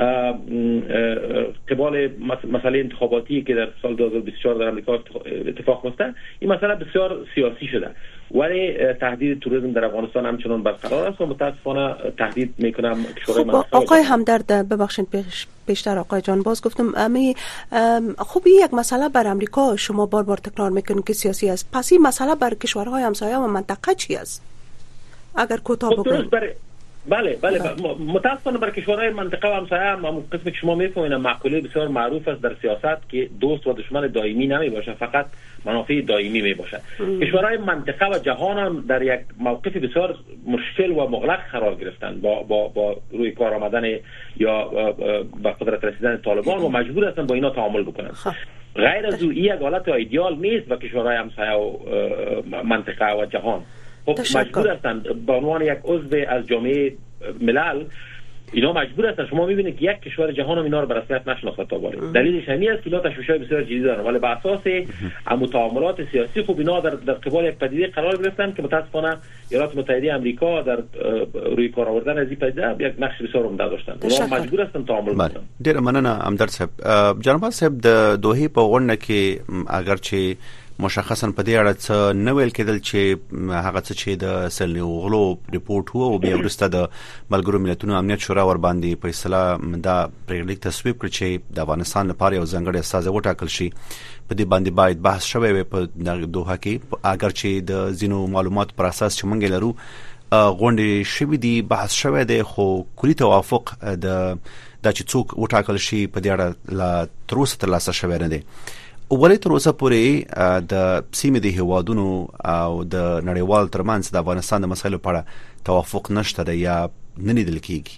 قبال مسئله انتخاباتی که در سال 2024 در امریکا اتفاق افتاد. این مسئله بسیار سیاسی شده، ولی تهدید تروریسم در افغانستان همچنان برقرار است و متاسفانه تهدید میکنم کشورهای منطقه. آقای همدرد ببخشید بیشتر آقای جانباز گفتم خب این یک مسئله بر امریکا شما بار تکرار میکنید که سیاسی است، پس این مسئله بر کشورهای همسایه و منطقه چی است اگر کوتاه بگویید؟ بله متاسفانه برای کشورهای منطقه و همسایه هم قسمی که شما میفهمید مقوله بسیار معروف است در سیاست که دوست و دشمن دائمی نمی باشه، فقط منافع دائمی می باشه. کشورهای منطقه و جهان هم در یک موقف بسیار مشکل و مغلق قرار گرفتن با روی کار آمدن یا به قدرت رسیدن طالبان و مجبور هستن با اینا تعامل بکنن. غیر از او یک حالت ایدئال نیست با کشورهای همسایه و منطقه و جهان. خب مجبور هستن به عنوان یک عضو از جامعه ملل اینا مجبور هستن. شما میبینید که یک کشور جهان هم اینا رو به رسمیت نشناخته تا بالا. دلیلش همین است که اینا تشویش‌های بسیار جدی دارن، ولی به اساس متعاملات سیاسی خوب اینا در قبال یک پدیده قرار گرفتن که متاسفانه ایالات متحده آمریکا در روی کار آوردن از این پدیده یک نقش بسیار عمده داشتن. اونا مجبور هستن تعامل کنن. ډیر مننه همدرد صاحب. جناب صاحب د دوحې په غونډه کې اگر چې مشخصا په دې اړه څه نه ویل کېدل چې هغه څه چې د سلني غلو ریپورت وو او بیا وروسته د ملګرو ملتونو امنیت شورا ور باندې فیصله دا پریلیک تصویب کړ چې د افغانستان لپاره یو ځانګړی استازی وټاکل شي. په دې باندې باید بحث شوی وي په دوحه کې، اگر چې د زینو معلومات پر اساس چې موږ لرو غونډې شوې دي، بحث شوی دی، خو کلی توافق د چې څوک وټاکل شي په دې اړه لا تر اوسه ترلاسه شوی نه دی. ولې تر اوسه پورې د سیمې د هیوادونو او د نړیوال ترمنځ د افغانستان د مسایلو په اړه توافق نشته دی یا نه لیدل کیږي؟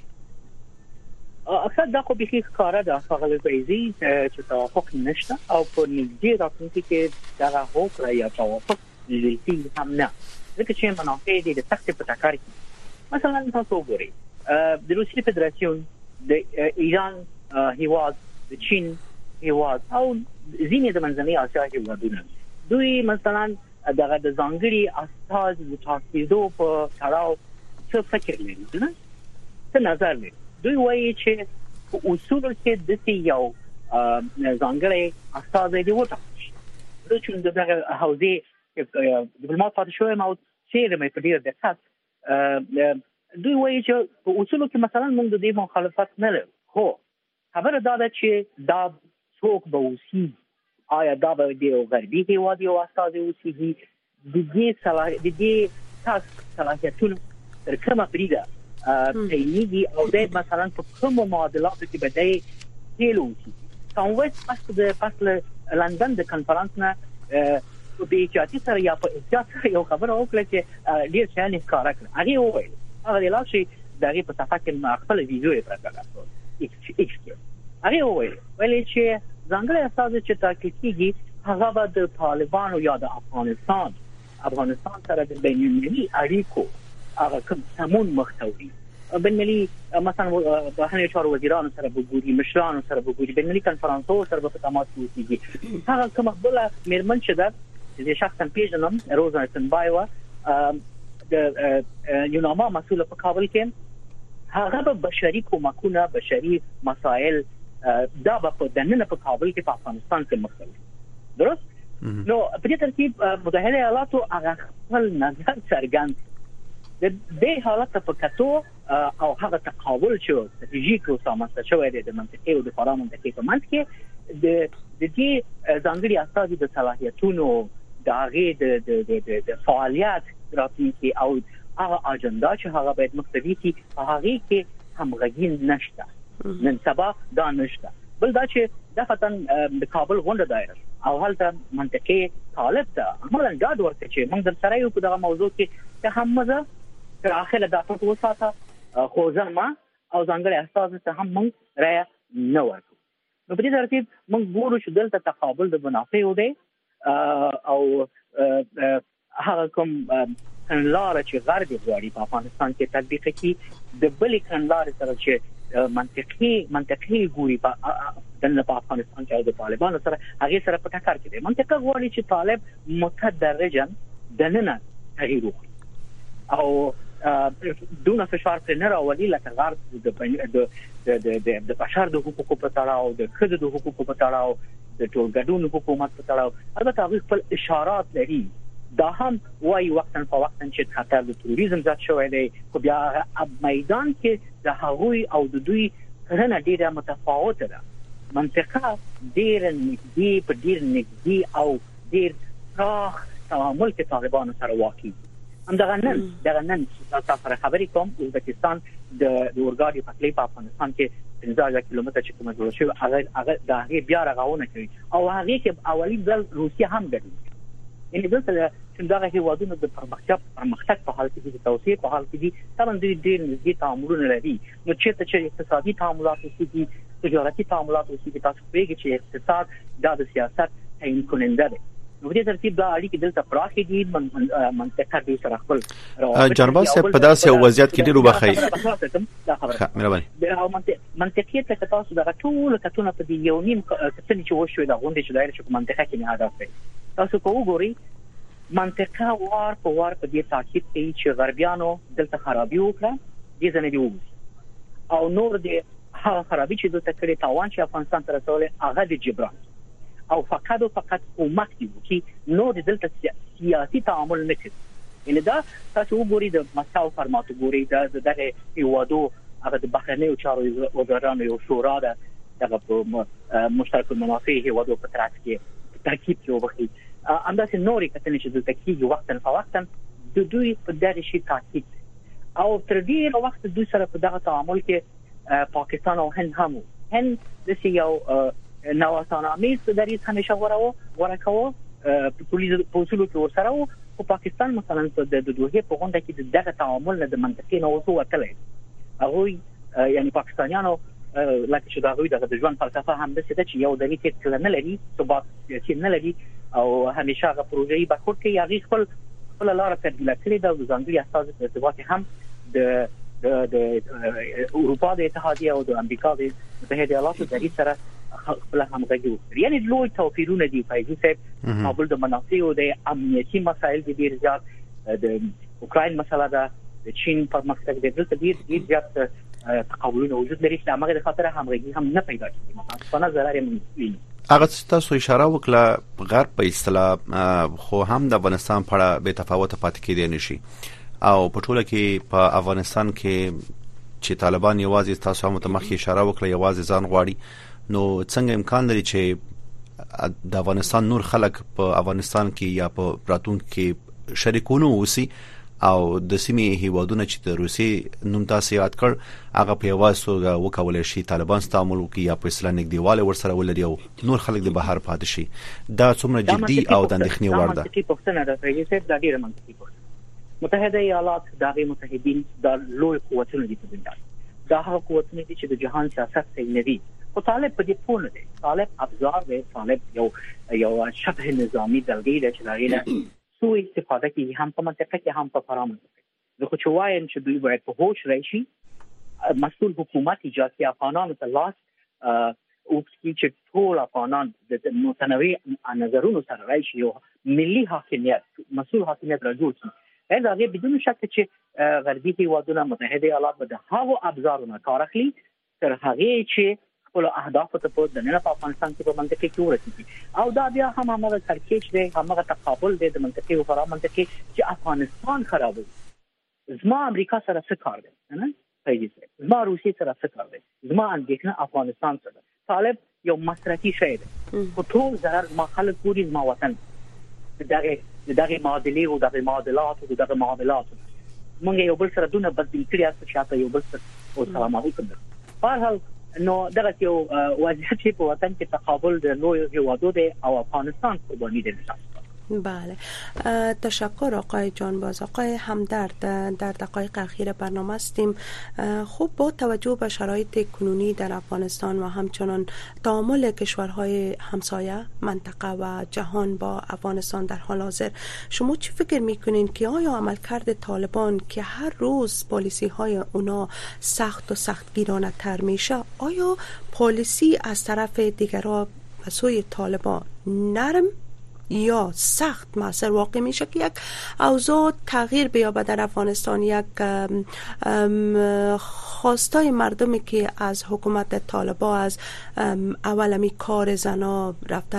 اکثر دا خو به ښکاره ده هغه وایي چې توافق نشته او په نږدې راتلونکي کې دا هوکړه یا توافق لیدل هم نه، ځکه چې منافع دي د تخت په ټکر کې. مثلا تاسو وګورئ د روسیې فدراسیون، د ایران هیواد، د چین هیواد او ځینې د منځنۍ اسیا هیوادونه، دوی مثلا دغه د ځانګړي استاذ د تاسیسو په تړاو څه فکر لري، څه نظر لري. دوی وایي چې په اصول کې د یو ځانګړي استاذ دی وټاکل شي. دوی چې دغه حوزې ډیپلوماټ پاتې شوی ما چې مې په ډیر دقت دوی وایي چې په اصول کې مثلا موږ د دې مخالفت نه لرو، خو خبره دا ده چې دا څوک به اوسي، آیا دا به د غربي هیواد یو استازی اوسي، د دې صلاحیتونو تر کومه پریده تعینیږي او د مثلا په کومو معادلاتو کې به د تیل اوسي. کانویس پس لندن د کنفرانس نه په احتیاطي سره یا په احتیاط سره یو خبره وکړه چې ډېر شیان یې ښکاره کړل. هغې وویل هغه د لاړ شي د هغې په صفحه کې خپله ویډیو یې پرته کړه. هغې وویل چې ځانګړی استازی چې ټاکل کېږي هغه به د طالبانو یا د افغانستان سره د بین المللي اړیکو هغه کوم سمون مخ ته وړي. بین المللي مثلا بهرنیو چارو وزیرانو سره به ګوري، مشرانو سره به ګوري، بین المللي کنفرانسو سره به په تماس کې اوسېږي. هغه کومه بله مېرمن چې ده چې شخصا پېژنم، روزا تنبایوا، د یوناما مسؤله په کابل کې، هغه به بشري کومکونه، بشري مسائل دا به په دننه په کابل کې په افغانستان کې مختلف. درست؟ نو په دې ترتیب متحده ایالاتو هغه خپل نظر څرګند د دې حالت په کتو او هغه تقابل چې ستراتیژیک او سامسته شوی دی د منطقې او د فرا منطقې په منځ کې د دې ځانګړي استازي د صلاحیتونو د هغې د فعالیت راتلونکي او هغه اجنډا چې هغه باید مختلفي کړي په هغې کې همغږي نشته. نن سبا دا نشته. بل دا چې دفتن د کابل غونډه دایره او هلته منطقې طالب ته عملاً ډاډ ورکړي چې موږ در سره یو په دغه موضوع کې ته هم مزه تر اخره دا پټ وساته، خو ځما او ځانګړي استازي ته هم موږ رایه نه ورکړو. نو په دې ترتیب موږ ګورو چې دلته تقابل د منافعو دی او هغه کوم کړنلاره چې غرب غواړي په افغانستان کې تطبیق کړي د بلې کړنلارې سره چې منطقي ګوري په افغانستان کې د طالبانو سره هغه سره په ټکر کې دی. منطقه غواړي چې طالب متدرجا دننه تغییر وکړي او دونه فشار پر نه راولي لکه غرب د بشر د حقوقو په تړاو، د ښځو د حقوقو په تړاو، د ټولګډون حکومت په تړاو. البته هغه خپل اشارات لري، دا هم وایي وقتاً په وقتاً چې خطر د تروریزم زیات شوی دی، خو بیا میدان کې د هغوی او د دوی کړنه ډیره متفاوته ده. منطقه ډیره نږدې په ډیر نږدې او ډیر پراخ تعامل کې طالبانو سره واقع دي. همدغه نن تاسو سره خبرې کوم، ازبکستان د اورګاډي پټلۍ په افغانستان کې 15 کیلومتره چې کومه جوړه شوې هغه د هغې بیا رغونه کوي او هغې کې اولین ځل روسیه هم ګډون. یعنې دلته چې دغه هیوادونو د پرمختګ په حال کې دي، د توسعې په حال کې دي، طبعا دوی ډېر نږدې تعاملونه لري. نو چېرته چې اقتصادي تعاملات وسیږي، تجارتي تعاملات وسیږي، تاسو پوهېږئ چې اقتصاد دا د سیاست تعیین کننده دی. نو دې ترتیب دا اړیکې دلته پراخې دي، منطقه دوی سره خپل جنرال صاحب په داسې وضعیت کې ډېر وبخښئ مهرباني منطقیت ته تاسو دغه ټول کتونه په دې یو نیم کتنې چې وشوې د غونډې چې دایره چې په منطقه کې نه هدف دی. تاسو کو وګورئ منطقه وار په وار په دې تاکید کوي چې غربیانو دلته خرابي وکړه، دې ځنه دی وګورئ او نور دې هغه خرابي چې دلته کړې تاوان چې افغانستان ته رسولې هغه د جبران او فقط کمک دی چې نو د دلته سیاسي تعامل نه کوي. ان دا تاسو وګورئ د مساو فرمات وګورئ د دغه هیوادو هغه د بهرنیو چارو وزارانو یو شورا ده دغه مشترک المنافع هیوادو په ترڅ کې ترکیب کې وبخي همداسې نورې کتنې چې دلته کېږي وختاً فوقتاً د دوی په دغه شي تاکید او تر ډېره وخت دوی سره په دغه تعامل کې پاکستان او هند هم هند د یو نوسانامیز دریځ همیشه غوره کوو په اصولو کې ورسره او پاکستان مثلا د دوه په غونډه کې دغه تعامل نه د منطقې نه وتلی هغوی یعنی پاکستانیانو لکه چې دا غوي د ژوند فلسفه هم د څه چې یو د ریټ نه لري ثبات سیاسي نه لري او همیشه غو پروژې به خود کې یغي خپل لار تبدیل کړي د ځانګړي اساس په ارتباط هم د اروپا د اتحادیه او د امریکا د متحده ایالاتو د سره خپل همغږي وکړي. یعنی لوی توپیرونه دي فایزي صاحب کابل د منافع او د امنیتي مسایل دي ډیر زیات د اوکراین مسله ده د چین پرمختګ د دلته ډیر زیات تقابلونه وجود لري چې هغه د خاطر همغږي هم نه پیدا کیږي. مثلا په نظر لري هغه تاسو اشاره وکړه غرب په اصطلاح خو هم د افغانستان په اړه به تفاوت پاتې کېدی نشي او په ټوله کې په افغانستان کې چې طالبان یوازې تاسو هم متمخي اشاره وکړه یوازې ځان غواړي نو څنګه امکان لري چې د افغانستان نور خلک په افغانستان کې یا په راتلونکي کې شریکونه وسی او د سیمې هیوادونو چې د روسي نوم تاسو یاد کړ هغه په یوازې وکولای شي طالبان تعامل وکړي یا په اسلامي دیواله ورسره ولري او نور خلک د بهر پاتې شي دا څومره جدي او د اندېښنې وړ ده. دا ډیره منطقي ده. متحده ایالات دغه متحدین د لوی قوتونو دي په دنیا دا هغه قوتونه دي چې د جهان سیاست ته ندي او طالب په دې پونه دي طالب ابزار دی طالب یو شبه نظامی دلګي دی چې لري سو استفاده کوي هم په منطقه کې هم په فرامل زه خو چوایم چې دوی باید په هوش راشي مسؤل حکومت ایجاد کړي افغانانو ته لاس او چې ټول افغانان د متنوع نظرونو سره راشي یو ملي حاکمیت مسؤل حاکمیت راجوړ شي. دا هغه بدون شک چې غربي هیوادونه متحده ایالات به د هغو ابزارونو کار اخلي تر هغه چې خپل اهداف ته په دننه په افغانستان کې په منطقه کې ورسېږي او دا بیا هم هغه ترکیب دی هغه تقابل دی د منطقې او فرا منطقې چې افغانستان خرابوي. زما امریکا سره څه کار دی نه پیږي زما روسي سره څه کار دی زما اندېښنه افغانستان سره طالب یو مصرفي شی دی خو ټول ضرر ما خلک پوری ما وطن دغه معادلې او دغه معادلات او دغه معاملات مونږ یو بل سره دونه بدل کړی است چې تاسو یو بل سره او سلام علیکم. په هر حال نو دغه یو وضعیت په وطن کې تقابل د لوی هیوادو دی او افغانستان قربانی دی. بله تشکر آقای جانباز. آقای همدرد در دقایق اخیر برنامه هستیم. خوب با توجه به شرایط کنونی در افغانستان و همچنان تعامل کشورهای همسایه منطقه و جهان با افغانستان در حال حاضر شما چی فکر میکنین که آیا عملکرد طالبان که هر روز پالیسی های اونا سخت و سختگیرانه تر میشه آیا پالیسی از طرف دیگران به سوی طالبان نرم یا سخت مؤثر واقع میشه که یک اوضاع تغییر بیابد در افغانستان؟ یک خواستای مردمی که از حکومت طالبان از اولمی کار زنا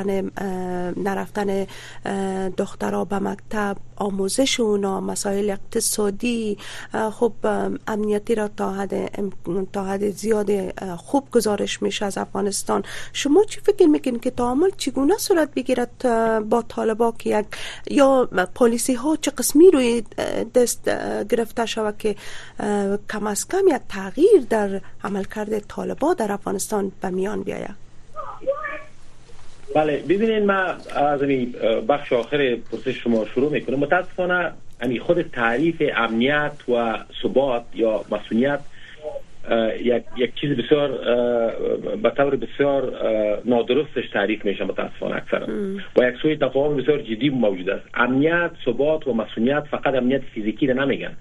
نرفتن دخترها به مکتب آموزش اونا مسائل اقتصادی خوب امنیتی را تا حد زیاد خوب گزارش میشه از افغانستان. شما چی فکر میکنین که تعامل چگونه صورت بگیرد با طالبان که یک یا پالیسی ها چه قسمی روی دست گرفته شود که کم از کم یک تغییر در عملکرد طالبان در افغانستان به میان بیاید؟ بله ببینید من از این بخش آخر پرسش شما شروع میکنم. متاسفانه خود تعریف امنیت و ثبات یا مسئولیت یک چیز بسیار به طور بسیار نادرستش تعریف میشه متاسفانه اکثرا و یک سوی تفاهم بسیار جدی موجود است. امنیت، ثبات و مسئولیت فقط امنیت فیزیکی را نمیگن.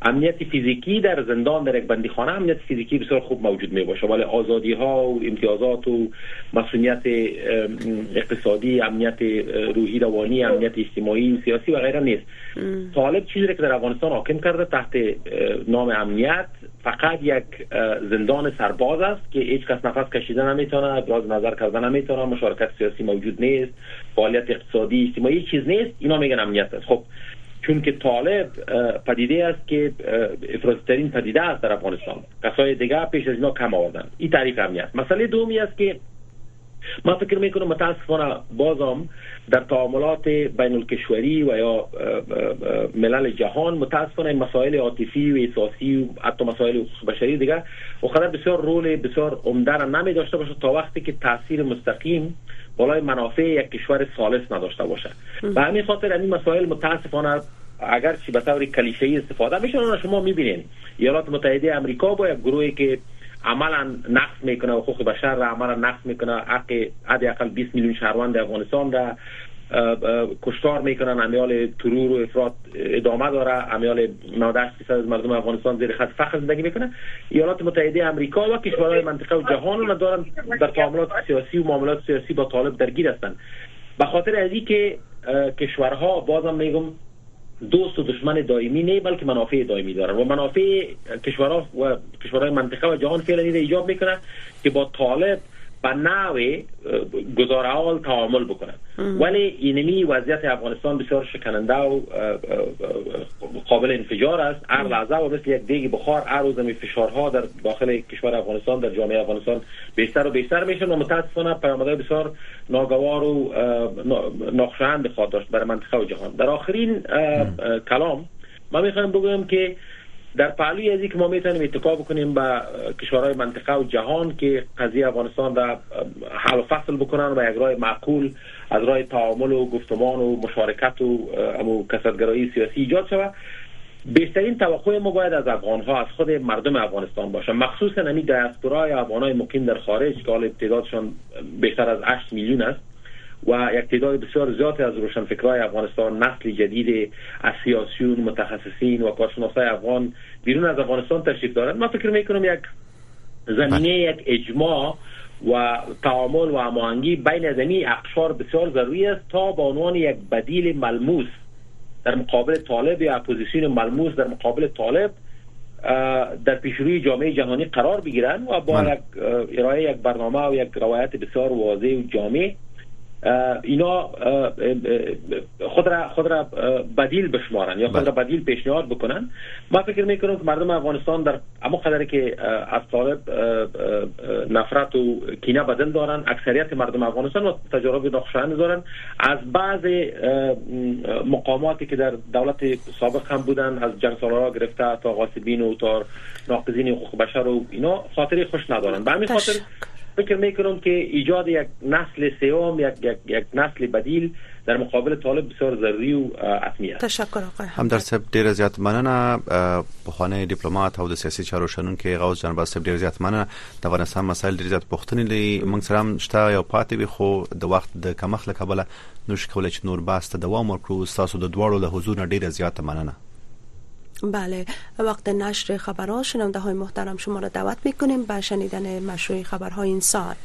امنیت فیزیکی در زندان، در یک بندیخانه امنیت فیزیکی بسیار خوب موجود می باشه، ولی آزادی ها و امتیازات و مسئولیت اقتصادی، امنیت روحی روانی، امنیت اجتماعی و سیاسی و غیره نیست. طالب چیزی که در افغانستان حاکم کرده تحت نام امنیت فقط یک زندان سرباز است که هیچ کس نفس کشیدن نمیتونه، ابراز نظر کردن نمیتونه، مشارکت سیاسی موجود نیست، فعالیت اقتصادی اجتماعی چیز نیست. اینا میگن امنیت است. خب چون که طالب پدیده است که افراطی‌ترین پدیده است در افغانستان، کسای دیگه پیش از اینا کم آوردن. این تعریف امنیت. مسئله دومی است که من فکر میکنم متاسفانه بازم در تعاملات بین الکشوری و یا ملل جهان متاسفانه مسائل عاطفی و احساسی و حتی مسائل حقوق بشری دیگه وقدر بسیار رول بسیار عمده را نمی داشته باشه تا وقتی که تاثیر مستقیم بالای منافع یک کشور ثالث نداشته باشه. به همین خاطر این مسائل متاسفانه اگر چی به طور کلیشه‌ای استفاده میشه، شما میبینید ایالات متحده آمریکا با یک گروهی که عملا نقض میکنه حقوق بشر را، عملا نقض میکنه حداقل 20 میلیون شهروند افغانستان را کشتار میکنن، امیال ترور و افراط ادامه داره، امیال 98% از مردم افغانستان زیر خط فقر زندگی میکنن. ایالات متحده آمریکا و کشورهای منطقه و جهان را دارن در تعاملات سیاسی و معاملات سیاسی با طالب درگیر هستند. به خاطر از اینکه کشورها بازم میگم دوست و دشمن دائمی نه بلکه منافع دائمی دارن و منافع کشورها و کشورهای منطقه و جهان فعلا این ایجاب میکنه که با طالب به نوع گزاره‌ها تعامل بکنن. ولی اینمی وضعیت افغانستان بسیار شکننده و قابل انفجار است. هر لحظه و مثل یک دیگ بخار هر روز می فشارها در داخل کشور افغانستان، در جامعه افغانستان بیشتر و بیشتر میشن و متاسفانه پیامدهای بسیار ناگوار و ناخوشایند خواهد داشت برای منطقه و جهان. در آخرین کلام من میخوام بگویم که در پهلوی ازی که ما میتونیم اتکا بکنیم به کشورهای منطقه و جهان که قضیه افغانستان را حل و فصل بکنن و یک راه معقول از راه تعامل و گفتمان و مشارکت و کسادگرایی سیاسی ایجاد شود، بیشترین توقع ما باید از افغانها، از خود مردم افغانستان باشه، مخصوصا نمی دیاسپورای افغانای مقیم در خارج که حالا تعدادشان بیشتر از 8 میلیون است و یک تعداد بسیار زیادی از روشنفکرای افغانستان، نسل جدید از سیاسیون، متخصصین و کارشناسای افغان بیرون از افغانستان تشریف دارند. من فکر میکنم یک زمینه یک اجماع و تعامل و هماهنگی بین زمین اقشار بسیار ضروری است تا به عنوان یک بدیل ملموس در مقابل طالب یا اپوزیسیون ملموس در مقابل طالب در پیشروی جامعه جهانی قرار بگیرند و با ارائه یک برنامه و یک روایت بسیار واضح و جامع اینا خود را بدیل بشمارن یا خود را بدیل پیشنهاد بکنن. من فکر میکنم که مردم افغانستان در اما قدری که از طالب نفرت و کینه به دل دارن، اکثریت مردم افغانستان و تجارب ناخوشایند دارن از بعض مقاماتی که در دولت سابق هم بودن، از جنگ سالارا گرفته تا غاصبین و تا ناقضین حقوق بشر و اینا خاطری خوش ندارن. به همین خاطر فکر میکنم که ایجاد یک نسل سوم، یک نسل بدیل در مقابل طالب بسیار ضروری و حتمی است. تشکر آقای همدرد صاحب، ډیر زیات مننه. بخوانی دیپلومات او د سیاسي چارو شنونکي غوث جان صاحب ډیر زیات مننه. د افغانستان مسایل ډیر زیات پوښتنې لري، موږ سره هم شته یو پاتې وي خو د وخت د کمښت له کبله نوش کولای چې نور بحث ته دوام ورکړو. تاسو د دواړو له حضور نه ډیر زیات مننه. بله، وقت نشر خبرها شنونده های محترم شما را دعوت میکنیم به شنیدن مشروع خبرهای این ساعت.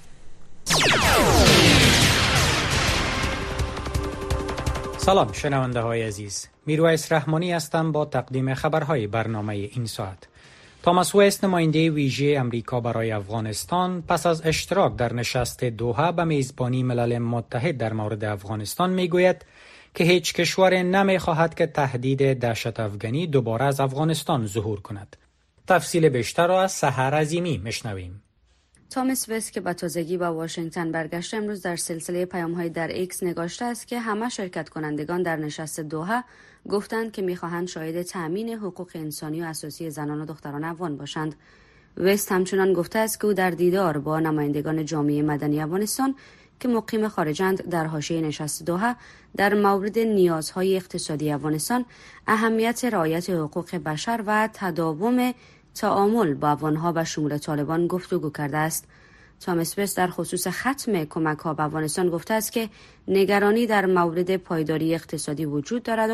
سلام شنونده های عزیز، میرویس رحمانی هستم با تقدیم خبرهای برنامه این ساعت. تاماس وست، نماینده ویژه امریکا برای افغانستان، پس از اشتراک در نشست دوحه به میزبانی ملل متحد در مورد افغانستان میگوید که هیچ کشور نمیخواهد که تهدید دهشت افغانی دوباره از افغانستان ظهور کند. تفصیل بیشتر را از سحر عظیمی میشنویم. تاماس وست که به تازگی به واشنگتن برگشت امروز در سلسله پیام‌های در ایکس نگاشته است که همه شرکت کنندگان در نشست دوحه گفتند که می‌خواهند شاهد تأمین حقوق انسانی و اساسی زنان و دختران افغان باشند. وست همچنان گفته است که او در دیدار با نمایندگان جامعه مدنی افغانستان که مقیم خارجند در حاشیه نشست دوحه در مورد نیازهای اقتصادی افغانستان، اهمیت رعایت حقوق بشر و تداوم تعامل با افغانها به شمول طالبان گفتگو کرده است. تاماس وست در خصوص ختم کمک‌ها به افغانستان گفته است که نگرانی در مورد پایداری اقتصادی وجود دارد و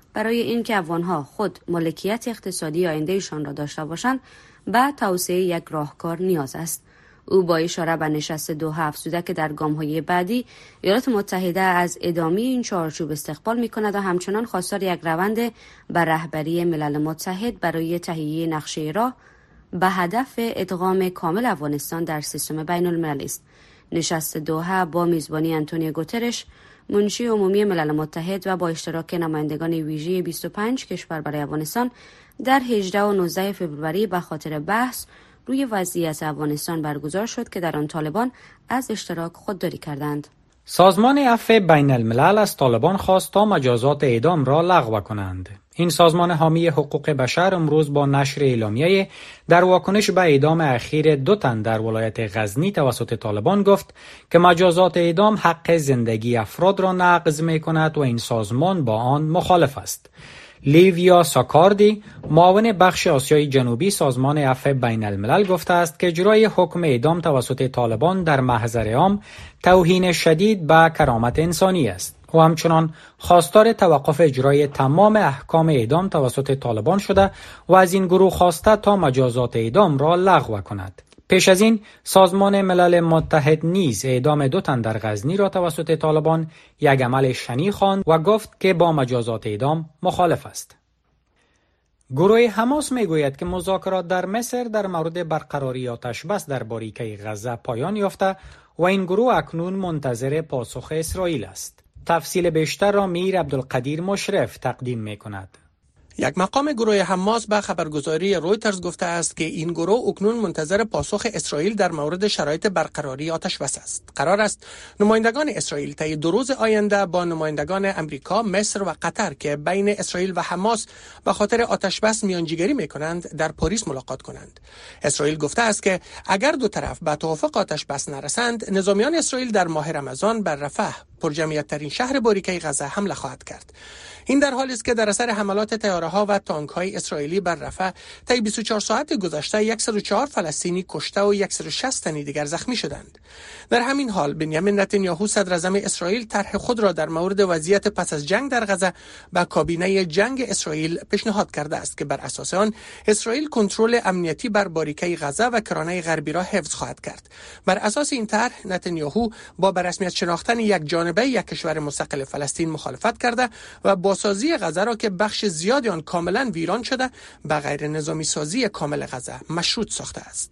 برای اینکه افغان‌ها خود مالکیت اقتصادی آیندهشان را داشته باشند به توسعه یک راهکار نیاز است. او با اشاره به نشست دوحه افزوده که در گام‌های بعدی ایالات متحده از ادامه این چارچوب استقبال می‌کند و همچنان خواستار یک روند به رهبری ملل متحد برای تهیه نقشه راه به هدف ادغام کامل افغانستان در سیستم بین‌المللی است. نشست دوحه با میزبانی آنتونیو گوترش، منشی عمومی ملل متحد و با اشتراک نمایندگان ویژه 25 کشور برای افغانستان در 18 و 19 فوریه به خاطر بحث روی وضعیت افغانستان برگزار شد که در آن طالبان از اشتراک خودداری کردند. سازمان عفو بین الملل از طالبان خواست تا مجازات اعدام را لغو کنند. این سازمان حامی حقوق بشر امروز با نشر اعلامیه در واکنش به اعدام اخیر 2 تن در ولایت غزنی توسط طالبان گفت که مجازات اعدام حق زندگی افراد را نقض می‌کند و این سازمان با آن مخالف است. لیویا ساکاردی، معاون بخش آسیای جنوبی سازمان عفو بین الملل گفته است که اجرای حکم اعدام توسط طالبان در محضر عام توهین شدید به کرامت انسانی است. و همچنان خواستار توقف اجرای تمام احکام اعدام توسط طالبان شده و از این گروه خواسته تا مجازات اعدام را لغو کند. پیش از این سازمان ملل متحد نیز اعدام 2 تن در غزنی را توسط طالبان یک عمل شنیع خواند و گفت که با مجازات اعدام مخالف است. گروه حماس میگوید که مذاکرات در مصر در مورد برقراری آتش بس در باریکه غزه پایان یافته و این گروه اکنون منتظر پاسخ اسرائیل است. تفصیل بیشتر را میر عبدالقدیر مشرف تقدیم می‌کند. یک مقام گروه حماس به خبرگزاری رویترز گفته است که این گروه اکنون منتظر پاسخ اسرائیل در مورد شرایط برقراری آتش بس است. قرار است نمایندگان اسرائیل طی 2 روز آینده با نمایندگان امریکا، مصر و قطر که بین اسرائیل و حماس به خاطر آتش بس میانجیگری می‌کنند در پاریس ملاقات کنند. اسرائیل گفته است که اگر 2 طرف به توافق آتش بس نرسند، نظامیان اسرائیل در ماه رمضان بر رفح، پرجمعیت ترین شهر باریکه غزه حمله خواهد کرد. این در حالی است که در اثر حملات طیاره‌ها و تانک‌های اسرائیلی بر رفح طی 24 ساعت گذشته 104 فلسطینی کشته و 160 تن دیگر زخمی شدند. در همین حال بنیامین نتانیاهو صدر اعظم اسرائیل طرح خود را در مورد وضعیت پس از جنگ در غزه به کابینه جنگ اسرائیل پیشنهاد کرده است که بر اساس آن اسرائیل کنترل امنیتی بر باریکه غزه و کرانه غربی را حفظ خواهد کرد. بر اساس این طرح نتانیاهو با به رسمیت شناختن یک جانبه یک کشور مستقل فلسطین مخالفت کرده و بازسازی غزه را که بخش زیادی آن کاملا ویران شده به غیر نظامی سازی کامل غزه مشروط ساخته است.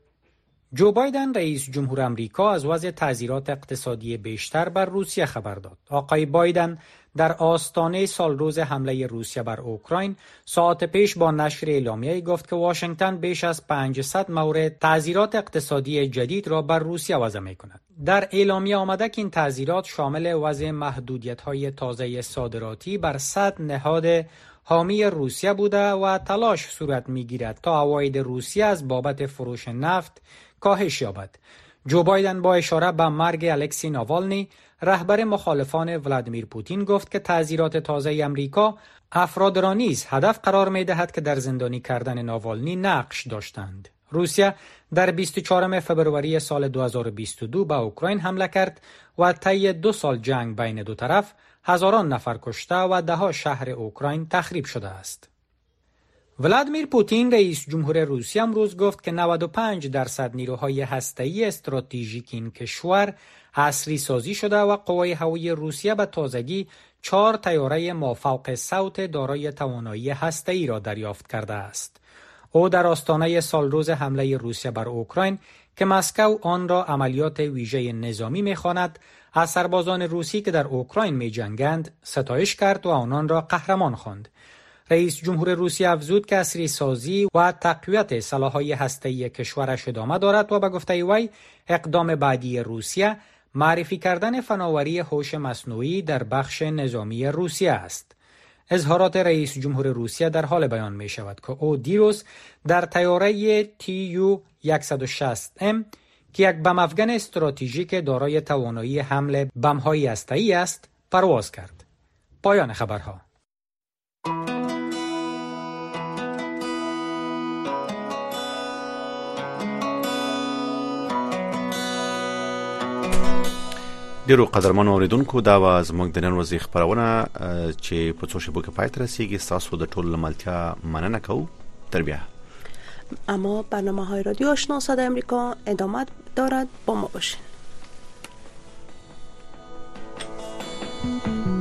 جو بایدن رئیس جمهور آمریکا از وضع تعزیرات اقتصادی بیشتر بر روسیه خبر داد. آقای بایدن در آستانه سالروز حمله روسیه بر اوکراین ساعت پیش با نشر اعلامیه‌ای گفت که واشنگتن بیش از 500 مورد تعزیرات اقتصادی جدید را بر روسیه وضع می‌کند. در اعلامیه آمده که این تعزیرات شامل وضع محدودیت‌های تازه صادراتی بر 100 نهاد حامی روسیه بوده و تلاش صورت می‌گیرد تا عواید روسیه از بابت فروش نفت کاهش یابد. جو بایدن با اشاره به مرگ الکسی ناوالنی، رهبر مخالفان ولادیمیر پوتین گفت که تعزیرات تازه امریکا افراد را نیز هدف قرار می‌دهد که در زندانی کردن ناوالنی نقش داشتند. روسیه در 24 فوریه سال 2022 به اوکراین حمله کرد و طی 2 سال جنگ بین 2 طرف هزاران نفر کشته و ده‌ها شهر اوکراین تخریب شده است. ولادیمیر پوتین رئیس جمهور روسیه امروز گفت که 95% نیروهای هسته‌ای استراتژیک این کشور عصری سازی شده و قوای هوایی روسیه به تازگی 4 طیاره مافوق صوت دارای توانایی هسته‌ای را دریافت کرده است. او در آستانه سالروز حمله روسیه بر اوکراین که مسکو آن را عملیات ویژه نظامی می‌خواند، از سربازان روسی که در اوکراین می‌جنگند ستایش کرد و آنان را قهرمان خواند. رئیس جمهور روسیه افزود که عصری سازی و تقویت سلاح‌های هسته‌ای کشورش ادامه دارد و به گفته وی اقدام بعدی روسیه معرفی کردن فناوری هوش مصنوعی در بخش نظامی روسیه است. اظهارات رئیس جمهور روسیه در حال بیان می شود که او دیروز در طیاره TU-160M که یک بم افغان استراتژیک دارای توانایی حمل بم‌های هسته‌ای است پرواز کرد. پایان خبرها. ډیرو قدرمنو اوریدونکو دا واز موږ د نن ورځې خبرونه چې په څو شپو کې پای ته رسیدي تاسو د ټول ملتیا مننه کوو تر بیا. اما برنامه‌های رادیو آشنا صدای آمریکا ادامه دارد، با ما باشین.